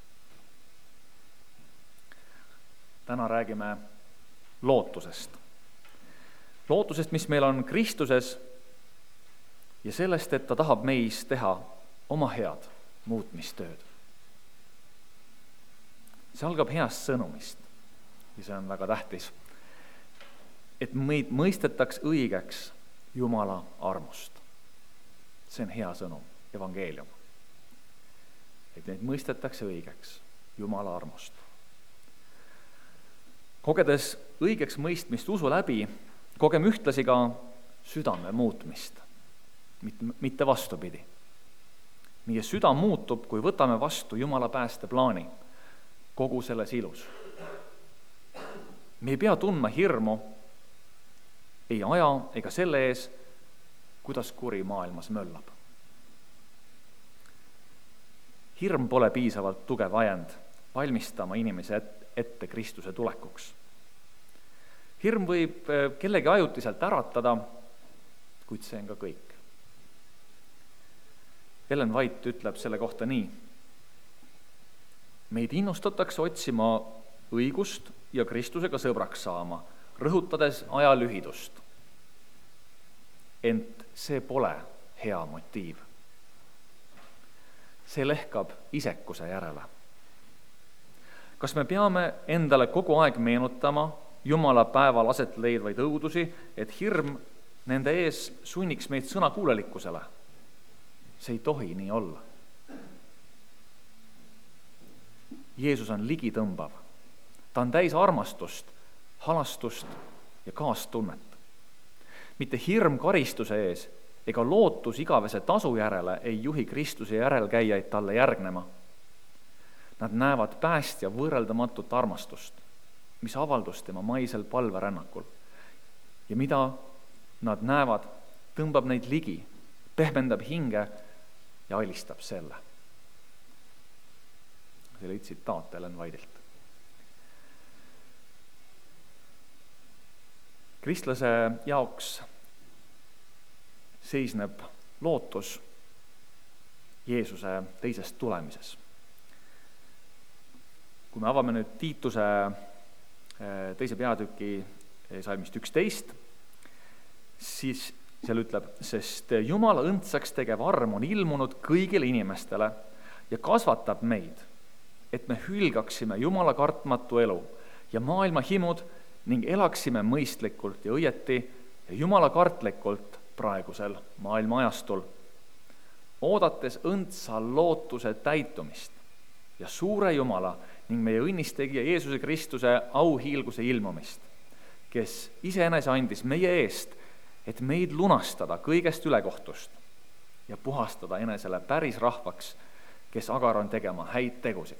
Täna räägime lootusest. Lootusest, mis meil on Kristuses ja sellest, et ta tahab meis teha oma head muutmistööd. See algab heast sõnumist ja see on väga tähtis, et meid mõistetaks õigeks Jumala armust. See on hea sõnum, evangeelium. Et neid mõistetakse õigeks Jumala armust. Kogedes õigeks mõistmist usu läbi, kogem ühtlasi ka südame muutmist, mitte vastupidi. Meie süda muutub, kui võtame vastu Jumala päästeplaani kogu selles ilus. Me ei pea tundma hirmu ei aja ega selle ees, kuidas kuri maailmas möllab. Hirm pole piisavalt tugev ajend valmistama inimese ette Kristuse tulekuks. Hirm võib kellegi ajutiselt äratada, kuid see on ka kõik. Ellen White ütleb selle kohta nii. Meid innustatakse otsima õigust ja Kristusega sõbraks saama, rõhutades aja lühidust. Ent see pole hea motiiv. See lehkab isekuse järele. Kas me peame endale kogu aeg meenutama Jumala päeval aset leidvaid õudusi, et hirm nende ees sunniks meid sõnakuulelikkusele? See ei tohi nii olla. Jeesus on ligitõmbav. Ta on täis armastust, halastust ja kaastunnet. Mitte hirm karistuse ees ega lootus igavese tasu järele ei juhi Kristuse järelkäijaid talle järgnema. Nad näevad päästja võrreldamatut armastust, mis avaldus tema maisel palverännakul. Ja mida nad näevad, tõmbab neid ligi, pehmendab hinge ja alistab selle. See oli tsitaat Ellen Whiteilt. Kristlase jaoks seisneb lootus Jeesuse teisest tulemises. Kui me avame nüüd Tiituse teise peatüki salmist üksteist, siis seal ütleb, sest Jumala õndsaks tegev arm on ilmunud kõigile inimestele ja kasvatab meid, et me hülgaksime Jumala kartmatu elu ja maailma himud ning elaksime mõistlikult ja õieti ja Jumala kartlikult praegusel maailma ajastul, oodates õndsa lootuse täitumist ja suure Jumala ning meie õnnistegija Jeesuse Kristuse auhiilguse ilmumist, kes iseenese andis meie eest, et meid lunastada kõigest ülekohtust ja puhastada enesele päris rahvaks, kes agar on tegema häid tegusid.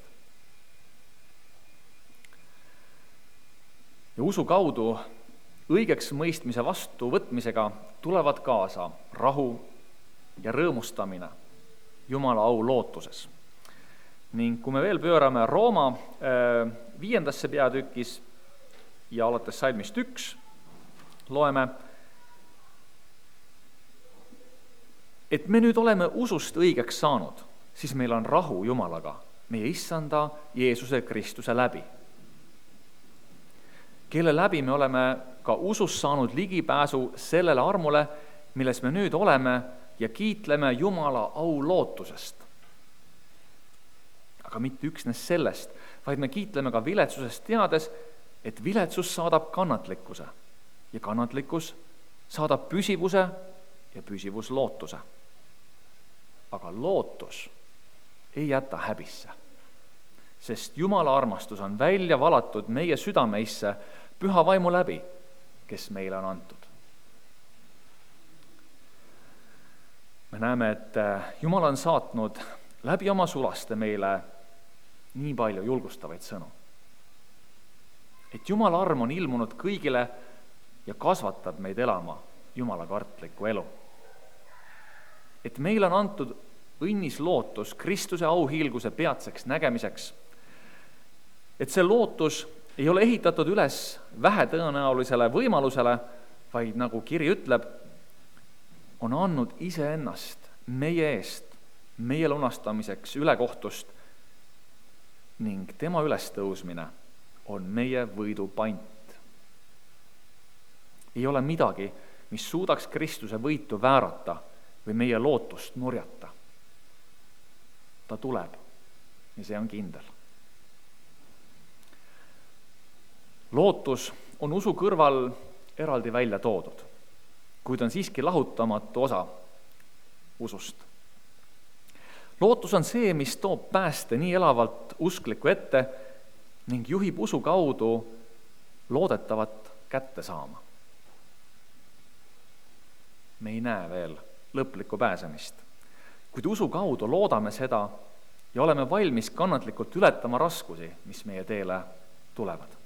Ja usu kaudu õigeks mõistmise vastu võtmisega tulevad kaasa rahu ja rõõmustamine Jumala au lootuses. Ning kui me veel pöörame Rooma viiendasse peatükis ja alates salmist üks loeme, et me nüüd oleme usust õigeks saanud, siis meil on rahu Jumalaga, meie issanda Jeesuse Kristuse läbi, kelle läbi me oleme ka usus saanud ligipääsu sellele armule, milles me nüüd oleme ja kiitleme Jumala au lootusest. Aga mitte üksnes sellest, vaid me kiitleme ka viletsusest teades, et viletsus saadab kannatlikkuse ja kannatlikkus saadab püsivuse ja püsivus lootuse. Aga lootus ei jäta häbisse, sest Jumala armastus on välja valatud meie südameisse püha vaimu läbi, kes meile on antud. Me näeme, et Jumal on saatnud läbi oma sulaste meile nii palju julgustavaid sõnu. Et Jumala arm on ilmunud kõigile ja kasvatab meid elama Jumala kartlikku elu. Et meile on antud õnnis lootus Kristuse auhiilguse peatseks nägemiseks. Et see lootus ei ole ehitatud üles vähetõenäolisele võimalusele, vaid nagu kiri ütleb, on andnud iseennast meie eest, meie lunastamiseks ülekohtust ning tema ülestõusmine on meie võidu pant. Ei ole midagi, mis suudaks Kristuse võitu väärata või meie lootust nurjata. Ta tuleb ja see on kindel. Lootus on usu kõrval eraldi välja toodud, kuid on siiski lahutamatu osa usust. Lootus on see, mis toob pääste nii elavalt uskliku ette ning juhib usu kaudu loodetavat kätte saama. Me ei näe veel lõplikku pääsemist, kuid usu kaudu loodame seda ja oleme valmis kannatlikult ületama raskusi, mis meie teele tulevad.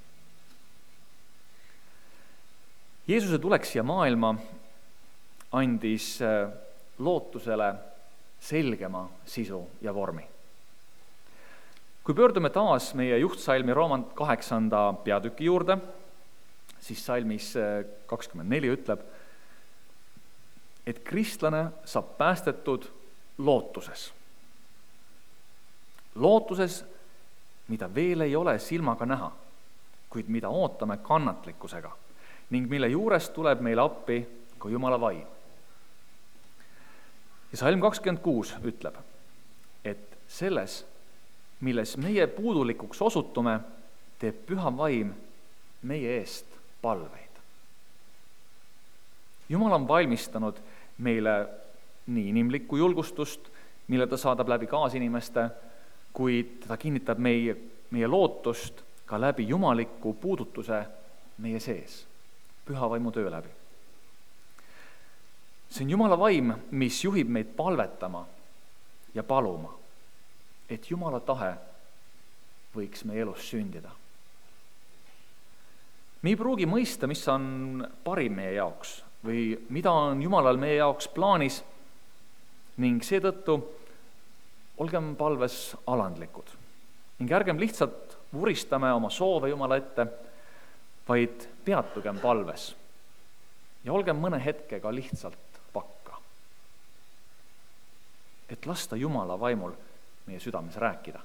Jeesuse tuleks siia maailma andis lootusele selgema sisu ja vormi. Kui pöördume taas meie juhtsalmi Rooma kaheksanda peatüki juurde, siis salmis kakskümmend neli ütleb, et kristlane saab päästetud lootuses. Lootuses, mida veel ei ole silmaga näha, kuid mida ootame kannatlikkusega ning mille juures tuleb meile appi ka Jumala vaim. Ja salm kakskümmend kuus ütleb, et selles, milles meie puudulikuks osutume, teeb püha vaim meie eest palveid. Jumal on valmistanud meile nii inimlikku julgustust, mille ta saadab läbi kaasinimeste, kuid ta kinnitab meie, meie lootust ka läbi jumaliku puudutuse meie sees, püha vaimu töö läbi. See on Jumala vaim, mis juhib meid palvetama ja paluma, et Jumala tahe võiks meie elus sündida. Me ei pruugi mõista, mis on parim meie jaoks või mida on Jumalal meie jaoks plaanis ning seetõttu olgem palves alandlikud ning ärgem lihtsalt vuristame oma soove Jumala ette, vaid peatugem palves ja olgem mõne hetkega lihtsalt vakka, et lasta Jumala vaimul meie südames rääkida.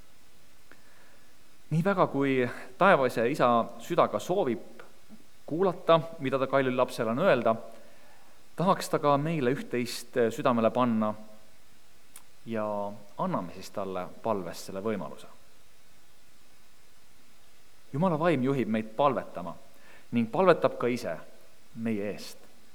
Nii väga, kui taevase isa südaga soovib kuulata, mida ta kallil lapsel on öelda, tahaks ta ka meile üht-teist südamele panna ja anname siis talle palves selle võimaluse. Jumala vaim juhib meid palvetama ning palvetab ka ise meie eest.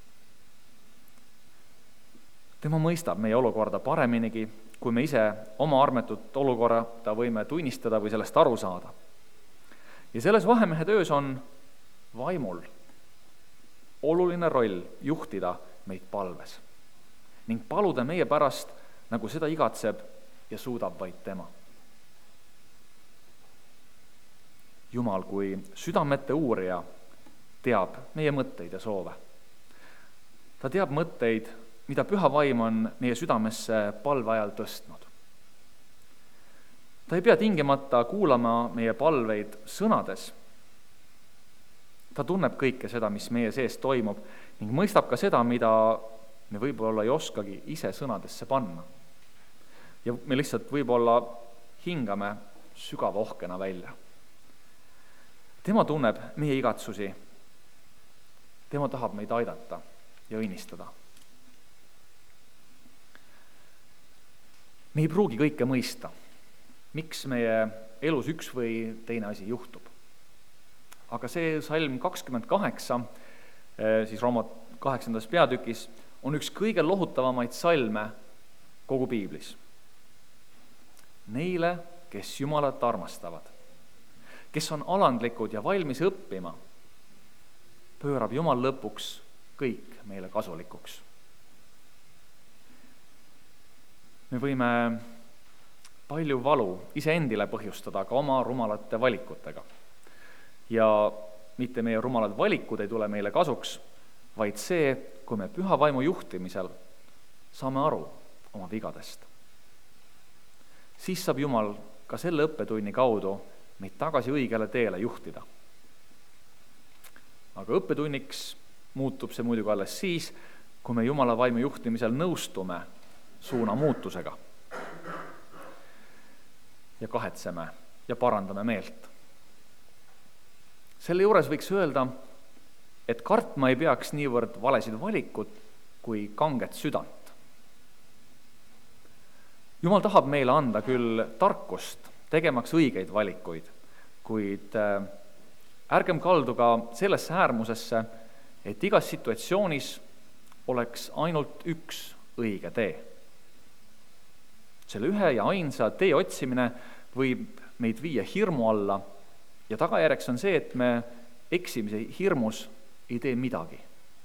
Tema mõistab meie olukorda pareminigi, kui me ise oma armetut olukorda võime tunnistada või sellest aru saada. Ja selles vahemehe töös on vaimul oluline roll juhtida meid palves ning paluda meie pärast, nagu seda igatseb ja suudab vaid tema. Jumal kui südamete uurija teab meie mõtteid ja soove. Ta teab mõtteid, mida püha vaim on meie südamesse palve ajal tõstnud. Ta ei pea tingimata kuulama meie palveid sõnades. Ta tunneb kõike seda, mis meie sees toimub ning mõistab ka seda, mida me võib-olla ei oskagi ise sõnadesse panna. Ja me lihtsalt võib-olla hingame sügava ohkena välja. Tema tunneb meie igatsusi. Tema tahab meid aidata ja õnnistada. Me ei pruugi kõike mõista, miks meie elus üks või teine asi juhtub. Aga see salm kakskümmend kaheksa, siis Raamat kaheksandas peatükis, on üks kõige lohutavamaid salme kogu piiblis. Neile, kes Jumalat armastavad, kes on alandlikud ja valmis õppima, pöörab Jumal lõpuks kõik meile kasulikuks. Me võime palju valu iseendile põhjustada ka oma rumalate valikutega. Ja mitte meie rumalad valikud ei tule meile kasuks, vaid see, kui me püha vaimu juhtimisel saame aru oma vigadest. Siis saab Jumal ka selle õppetunni kaudu meid tagasi õigele teele juhtida. Aga õppetunniks muutub see muidugi alles siis, kui me Jumala vaimu juhtimisel nõustume suuna muutusega ja kahetseme ja parandame meelt. Selle juures võiks öelda, et kartma ei peaks niivõrd valesid valikud kui kanget südant. Jumal tahab meile anda küll tarkust, tegemaks õigeid valikuid, kuid ärgem kalduga sellesse äärmusesse, et igas situatsioonis oleks ainult üks õige tee. Selle ühe ja ainsa tee otsimine võib meid viia hirmu alla ja tagajärjeks on see, et me eksimise hirmus ei tee midagi.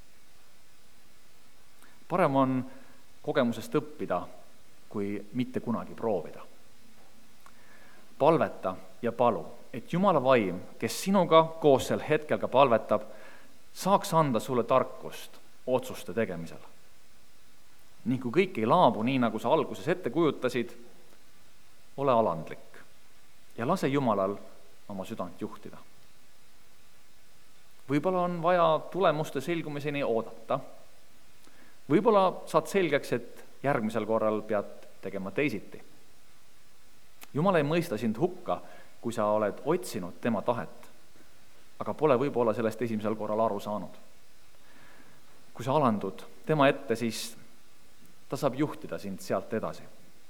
Parem on kogemusest õppida, kui mitte kunagi proovida. Palveta ja palu, et Jumala vaim, kes sinuga koos sel hetkel ka palvetab, saaks anda sulle tarkust otsuste tegemisel. Ning kui kõik ei laabu nii, nagu sa alguses ette kujutasid, ole alandlik ja lase Jumalal oma südant juhtida. Võib-olla on vaja tulemuste selgumiseni oodata. Võib-olla saad selgeks, et järgmisel korral pead tegema teisiti. Jumal ei mõista sind hukka, kui sa oled otsinud tema tahet, aga pole võib-olla sellest esimesel korral aru saanud. Kui sa alandud tema ette, siis ta saab juhtida sind sealt edasi.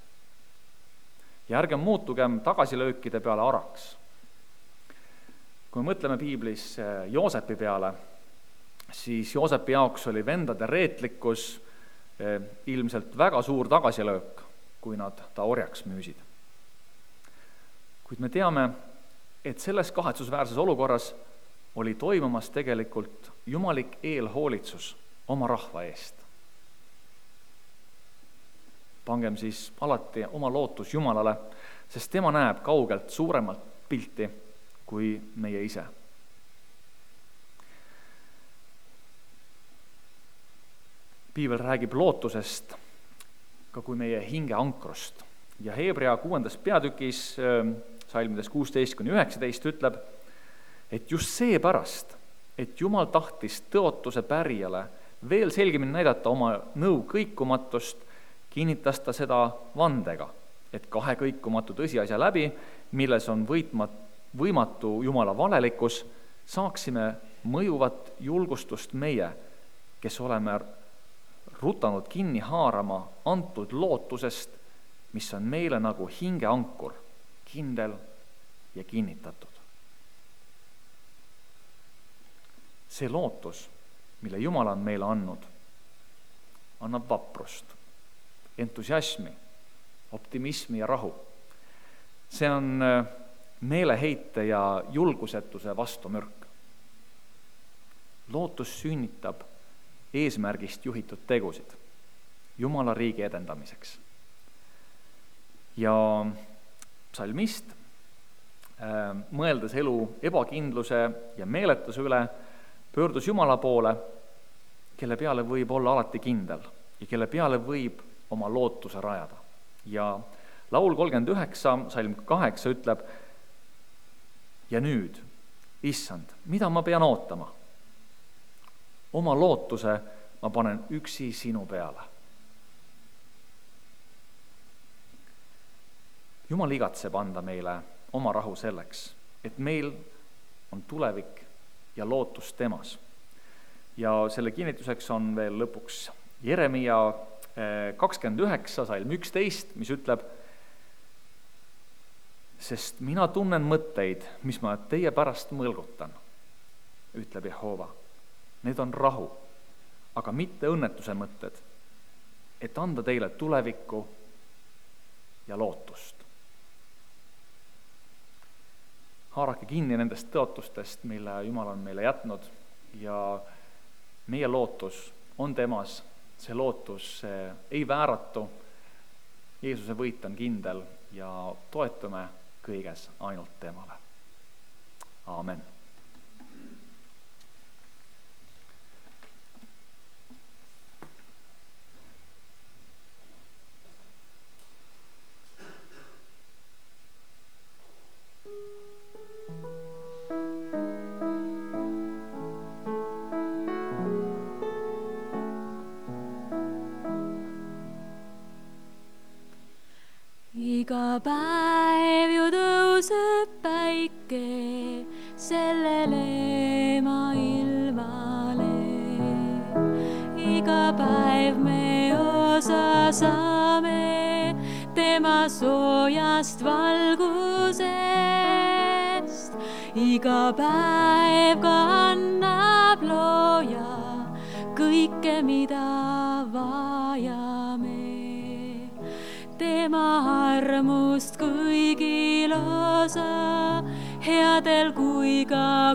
Ja ärgem muutugem tagasilöökide peale araks. Kui me mõtleme piiblis Joosepi peale, siis Joosepi jaoks oli vendade reetlikkus ilmselt väga suur tagasilöök, kui nad ta orjaks müüsid. Kuid me teame, et selles kahetsusväärses olukorras oli toimumas tegelikult jumalik eelhoolitsus oma rahva eest. Pangem siis alati oma lootus Jumalale, sest tema näeb kaugelt suuremalt pilti kui meie ise. Piibel räägib lootusest ka kui meie hinge ankrust ja Hebrea kuuendas peatükis salmides kuusteist kuni üheksateist ütleb, et just seepärast et Jumal tahtis tõotuse pärijale veel selgemini näidata oma nõu kõikumatust, kinnitas ta seda vandega, et kahe kõikumatu tõsiasja läbi, milles on võitmat, võimatu Jumala valelikkus, saaksime mõjuvat julgustust meie, kes oleme rutanud kinni haarama antud lootusest, mis on meile nagu hingeankur, kindel ja kinnitatud. See lootus, mille Jumal on meile andnud, annab vaprust, entusiasmi, optimismi ja rahu. See on meeleheite ja julgusetuse vastumürk. Lootus sünnitab eesmärgist juhitud tegusid Jumala riigi edendamiseks. Ja psalmist, mõeldes elu ebakindluse ja meeletuse üle, pöördus Jumala poole, kelle peale võib olla alati kindel ja kelle peale võib oma lootuse rajada. Ja laul kolmkümmend üheksa, salm kaheksa ütleb: ja nüüd, issand, mida ma pean ootama? Oma lootuse ma panen üksi sinu peale. Jumal igatseb anda meile oma rahu selleks, et meil on tulevik ja lootus temas. Ja selle kinnituseks on veel lõpuks Jeremia kakskümmend üheksa, salm üksteist, mis ütleb: sest mina tunnen mõtteid, mis ma teie pärast mõlgutan, ütleb Jehova. Need on rahu, aga mitte õnnetuse mõtted, et anda teile tulevikku ja lootust. Haarake kinni nendest tõotustest, mille Jumal on meile jätnud, ja meie lootus on temas. See lootus ei vääratu, Jeesuse võit on kindel ja toetume kõiges ainult temale. Aamen. Iga päev ju tõuseb päike sellele maailmale. Iga päev me osa saame tema soojast valgusest. Iga päev kannab looja kõike, mida vajame. Tema armust kõigil osa, headel kui ka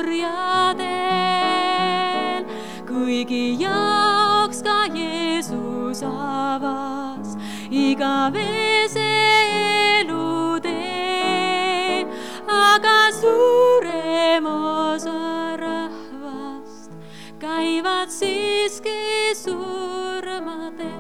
kurjadel. Kõigi jaoks ka Jeesus avas igavese elutee, aga suurem osa rahvast käivad siiski surmadel.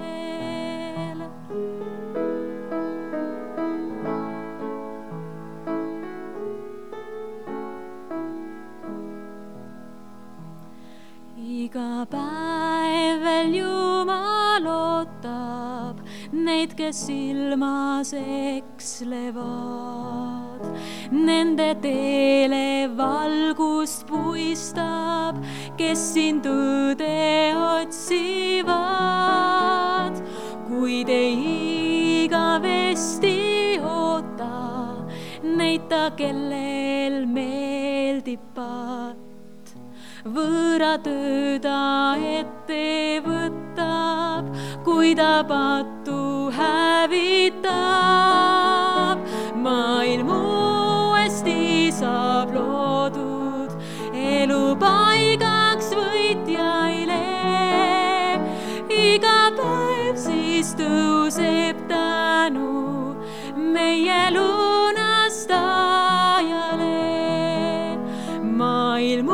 Iga päev veel Jumal ootab neid, kes ilmas ekslevad. Nende teele valgust puistab, kes siin tõde otsivad. Kuid ei igavesti oota neid ta, kellel meeldib paat. Võõra tööda ette võtab, kui ta pattu hävitab. Maailm uuesti saab loodud elupaigaks võitjaile. Iga päev siis tõuseb tänu meie lunastajale. Maailm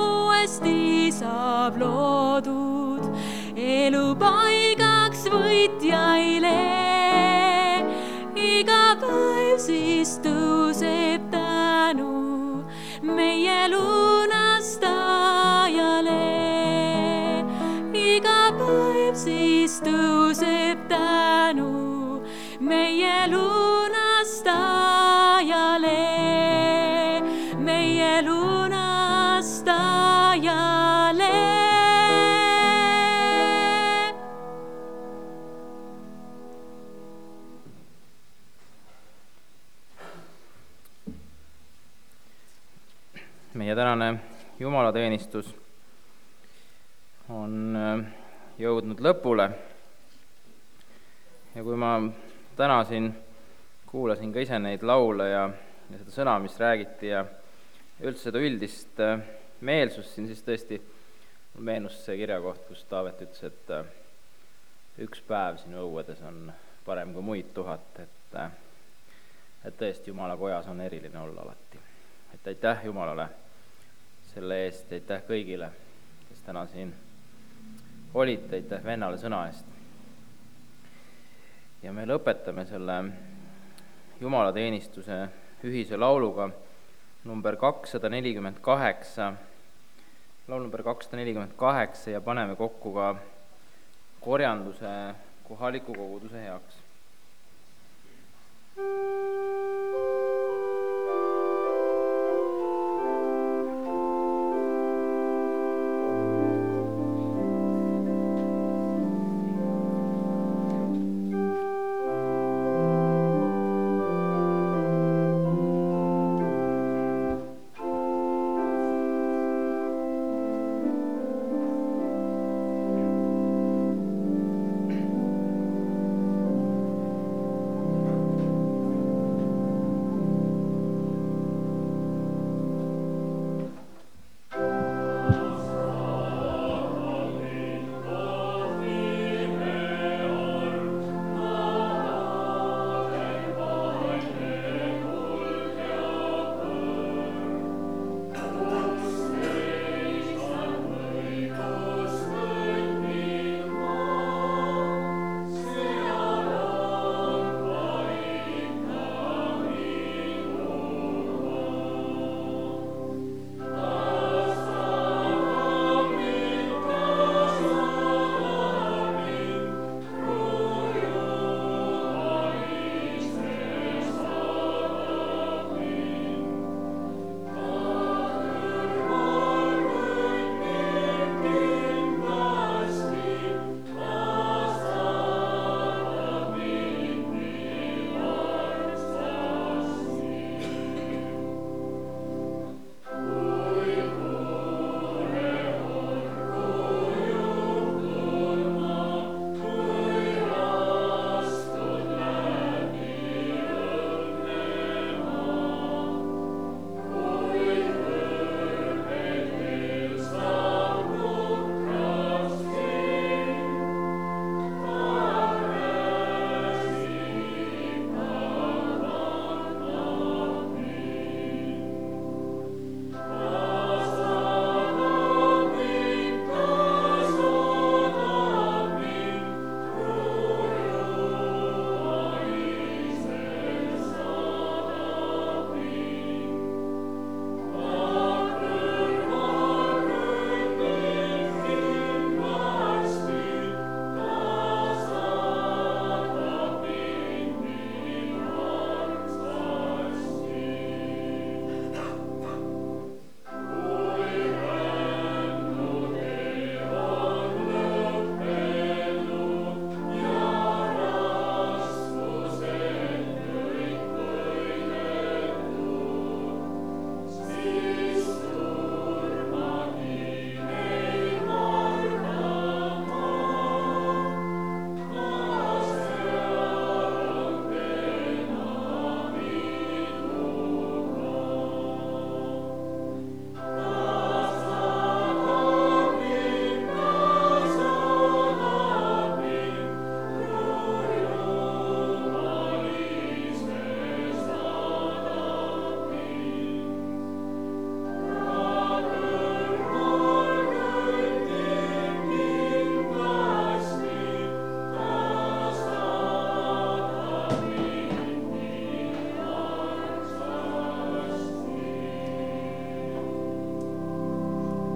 saab loodud elupaigaks võitjaile. Iga päev siis tõuseb tänu meie lunastajale. lunastajale, meie lunastajale. Meie tänane jumalateenistus on jõudnud lõpule ja kui ma täna siin kuulasin ka ise neid laule ja, ja seda sõna, mis räägiti ja üldse seda üldist meelsust siin, siis tõesti meenus see kirjakoht, kus Taavet ütles, et üks päev sinu õuedes on parem kui muid tuhat, et, et tõesti Jumala kojas on eriline olla alati. Et aitäh Jumalale selle eest, aitäh kõigile, kes täna siin olite, aitäh vennale sõna eest. Ja me lõpetame selle jumalateenistuse ühise lauluga number kakssada nelikümmend kaheksa, laul number kakssada nelikümmend kaheksa ja paneme kokku ka korjanduse kohaliku koguduse heaks.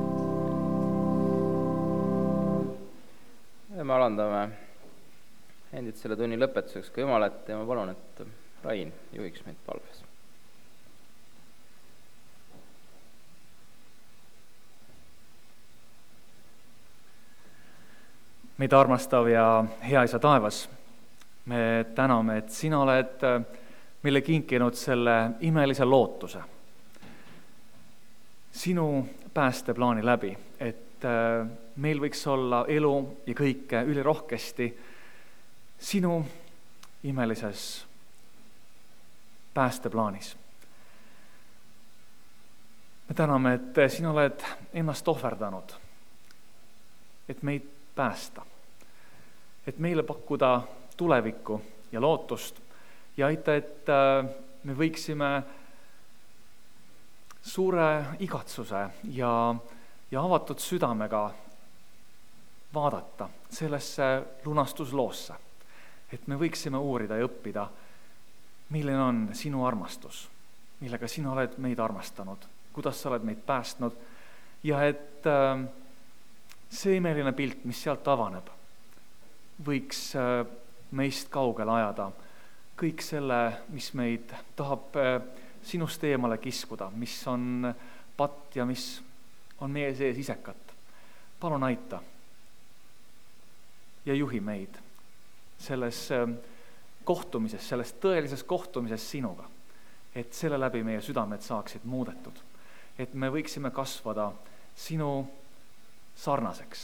me alandame endid selle tunni lõpetuseks ka Jumalat ja ma palun, et Rain juhiks meid palves. Meid armastav ja hea Isa taevas, me täname, et sina oled meile kinkinud selle imelise lootuse sinu päästeplaani läbi, et meil võiks olla elu ja kõike ülirohkesti sinu imelises päästeplaanis. Me täname, et sina oled ennast ohverdanud, et meid päästa, et meile pakkuda tulevikku ja lootust ja aita, et me võiksime suure igatsuse ja, ja avatud südamega vaadata sellesse lunastusloosse, et me võiksime uurida ja õppida, milline on sinu armastus, millega sina oled meid armastanud, kuidas sa oled meid päästnud ja et see imeline pilt, mis sealt avaneb, võiks meist kaugele ajada kõik selle, mis meid tahab sinust eemale kiskuda, mis on patt ja mis on meie sees isekat. Palun aita ja juhi meid selles kohtumises, selles tõelises kohtumises sinuga, et selle läbi meie südamed saaksid muudetud, et me võiksime kasvada sinu sarnaseks.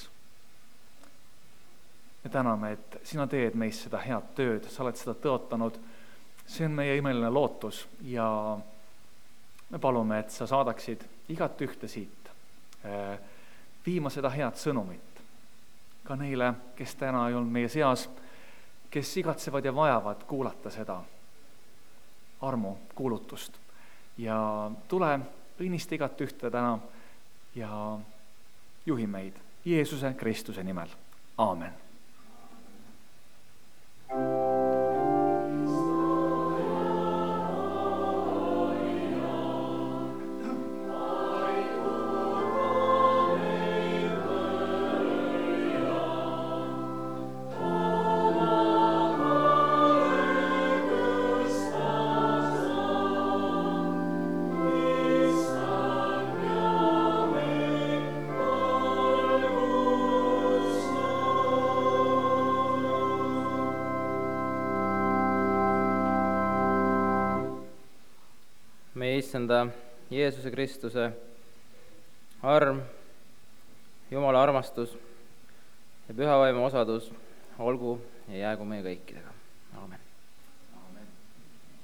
Me täname, et sina teed meist seda head tööd, sa oled seda tõotanud, see on meie imeline lootus ja me palume, et sa saadaksid igat ühte siit viima seda head sõnumit ka neile, kes täna ei olnud meie seas, kes igatsevad ja vajavad kuulata seda armu kuulutust ja tule õnnista igat ühte täna ja juhi meid Jeesuse Kristuse nimel. Aamen. Meie issanda Jeesuse Kristuse arm, Jumala armastus ja püha vaimu osadus olgu ja jäägu meie kõikidega. Aamen.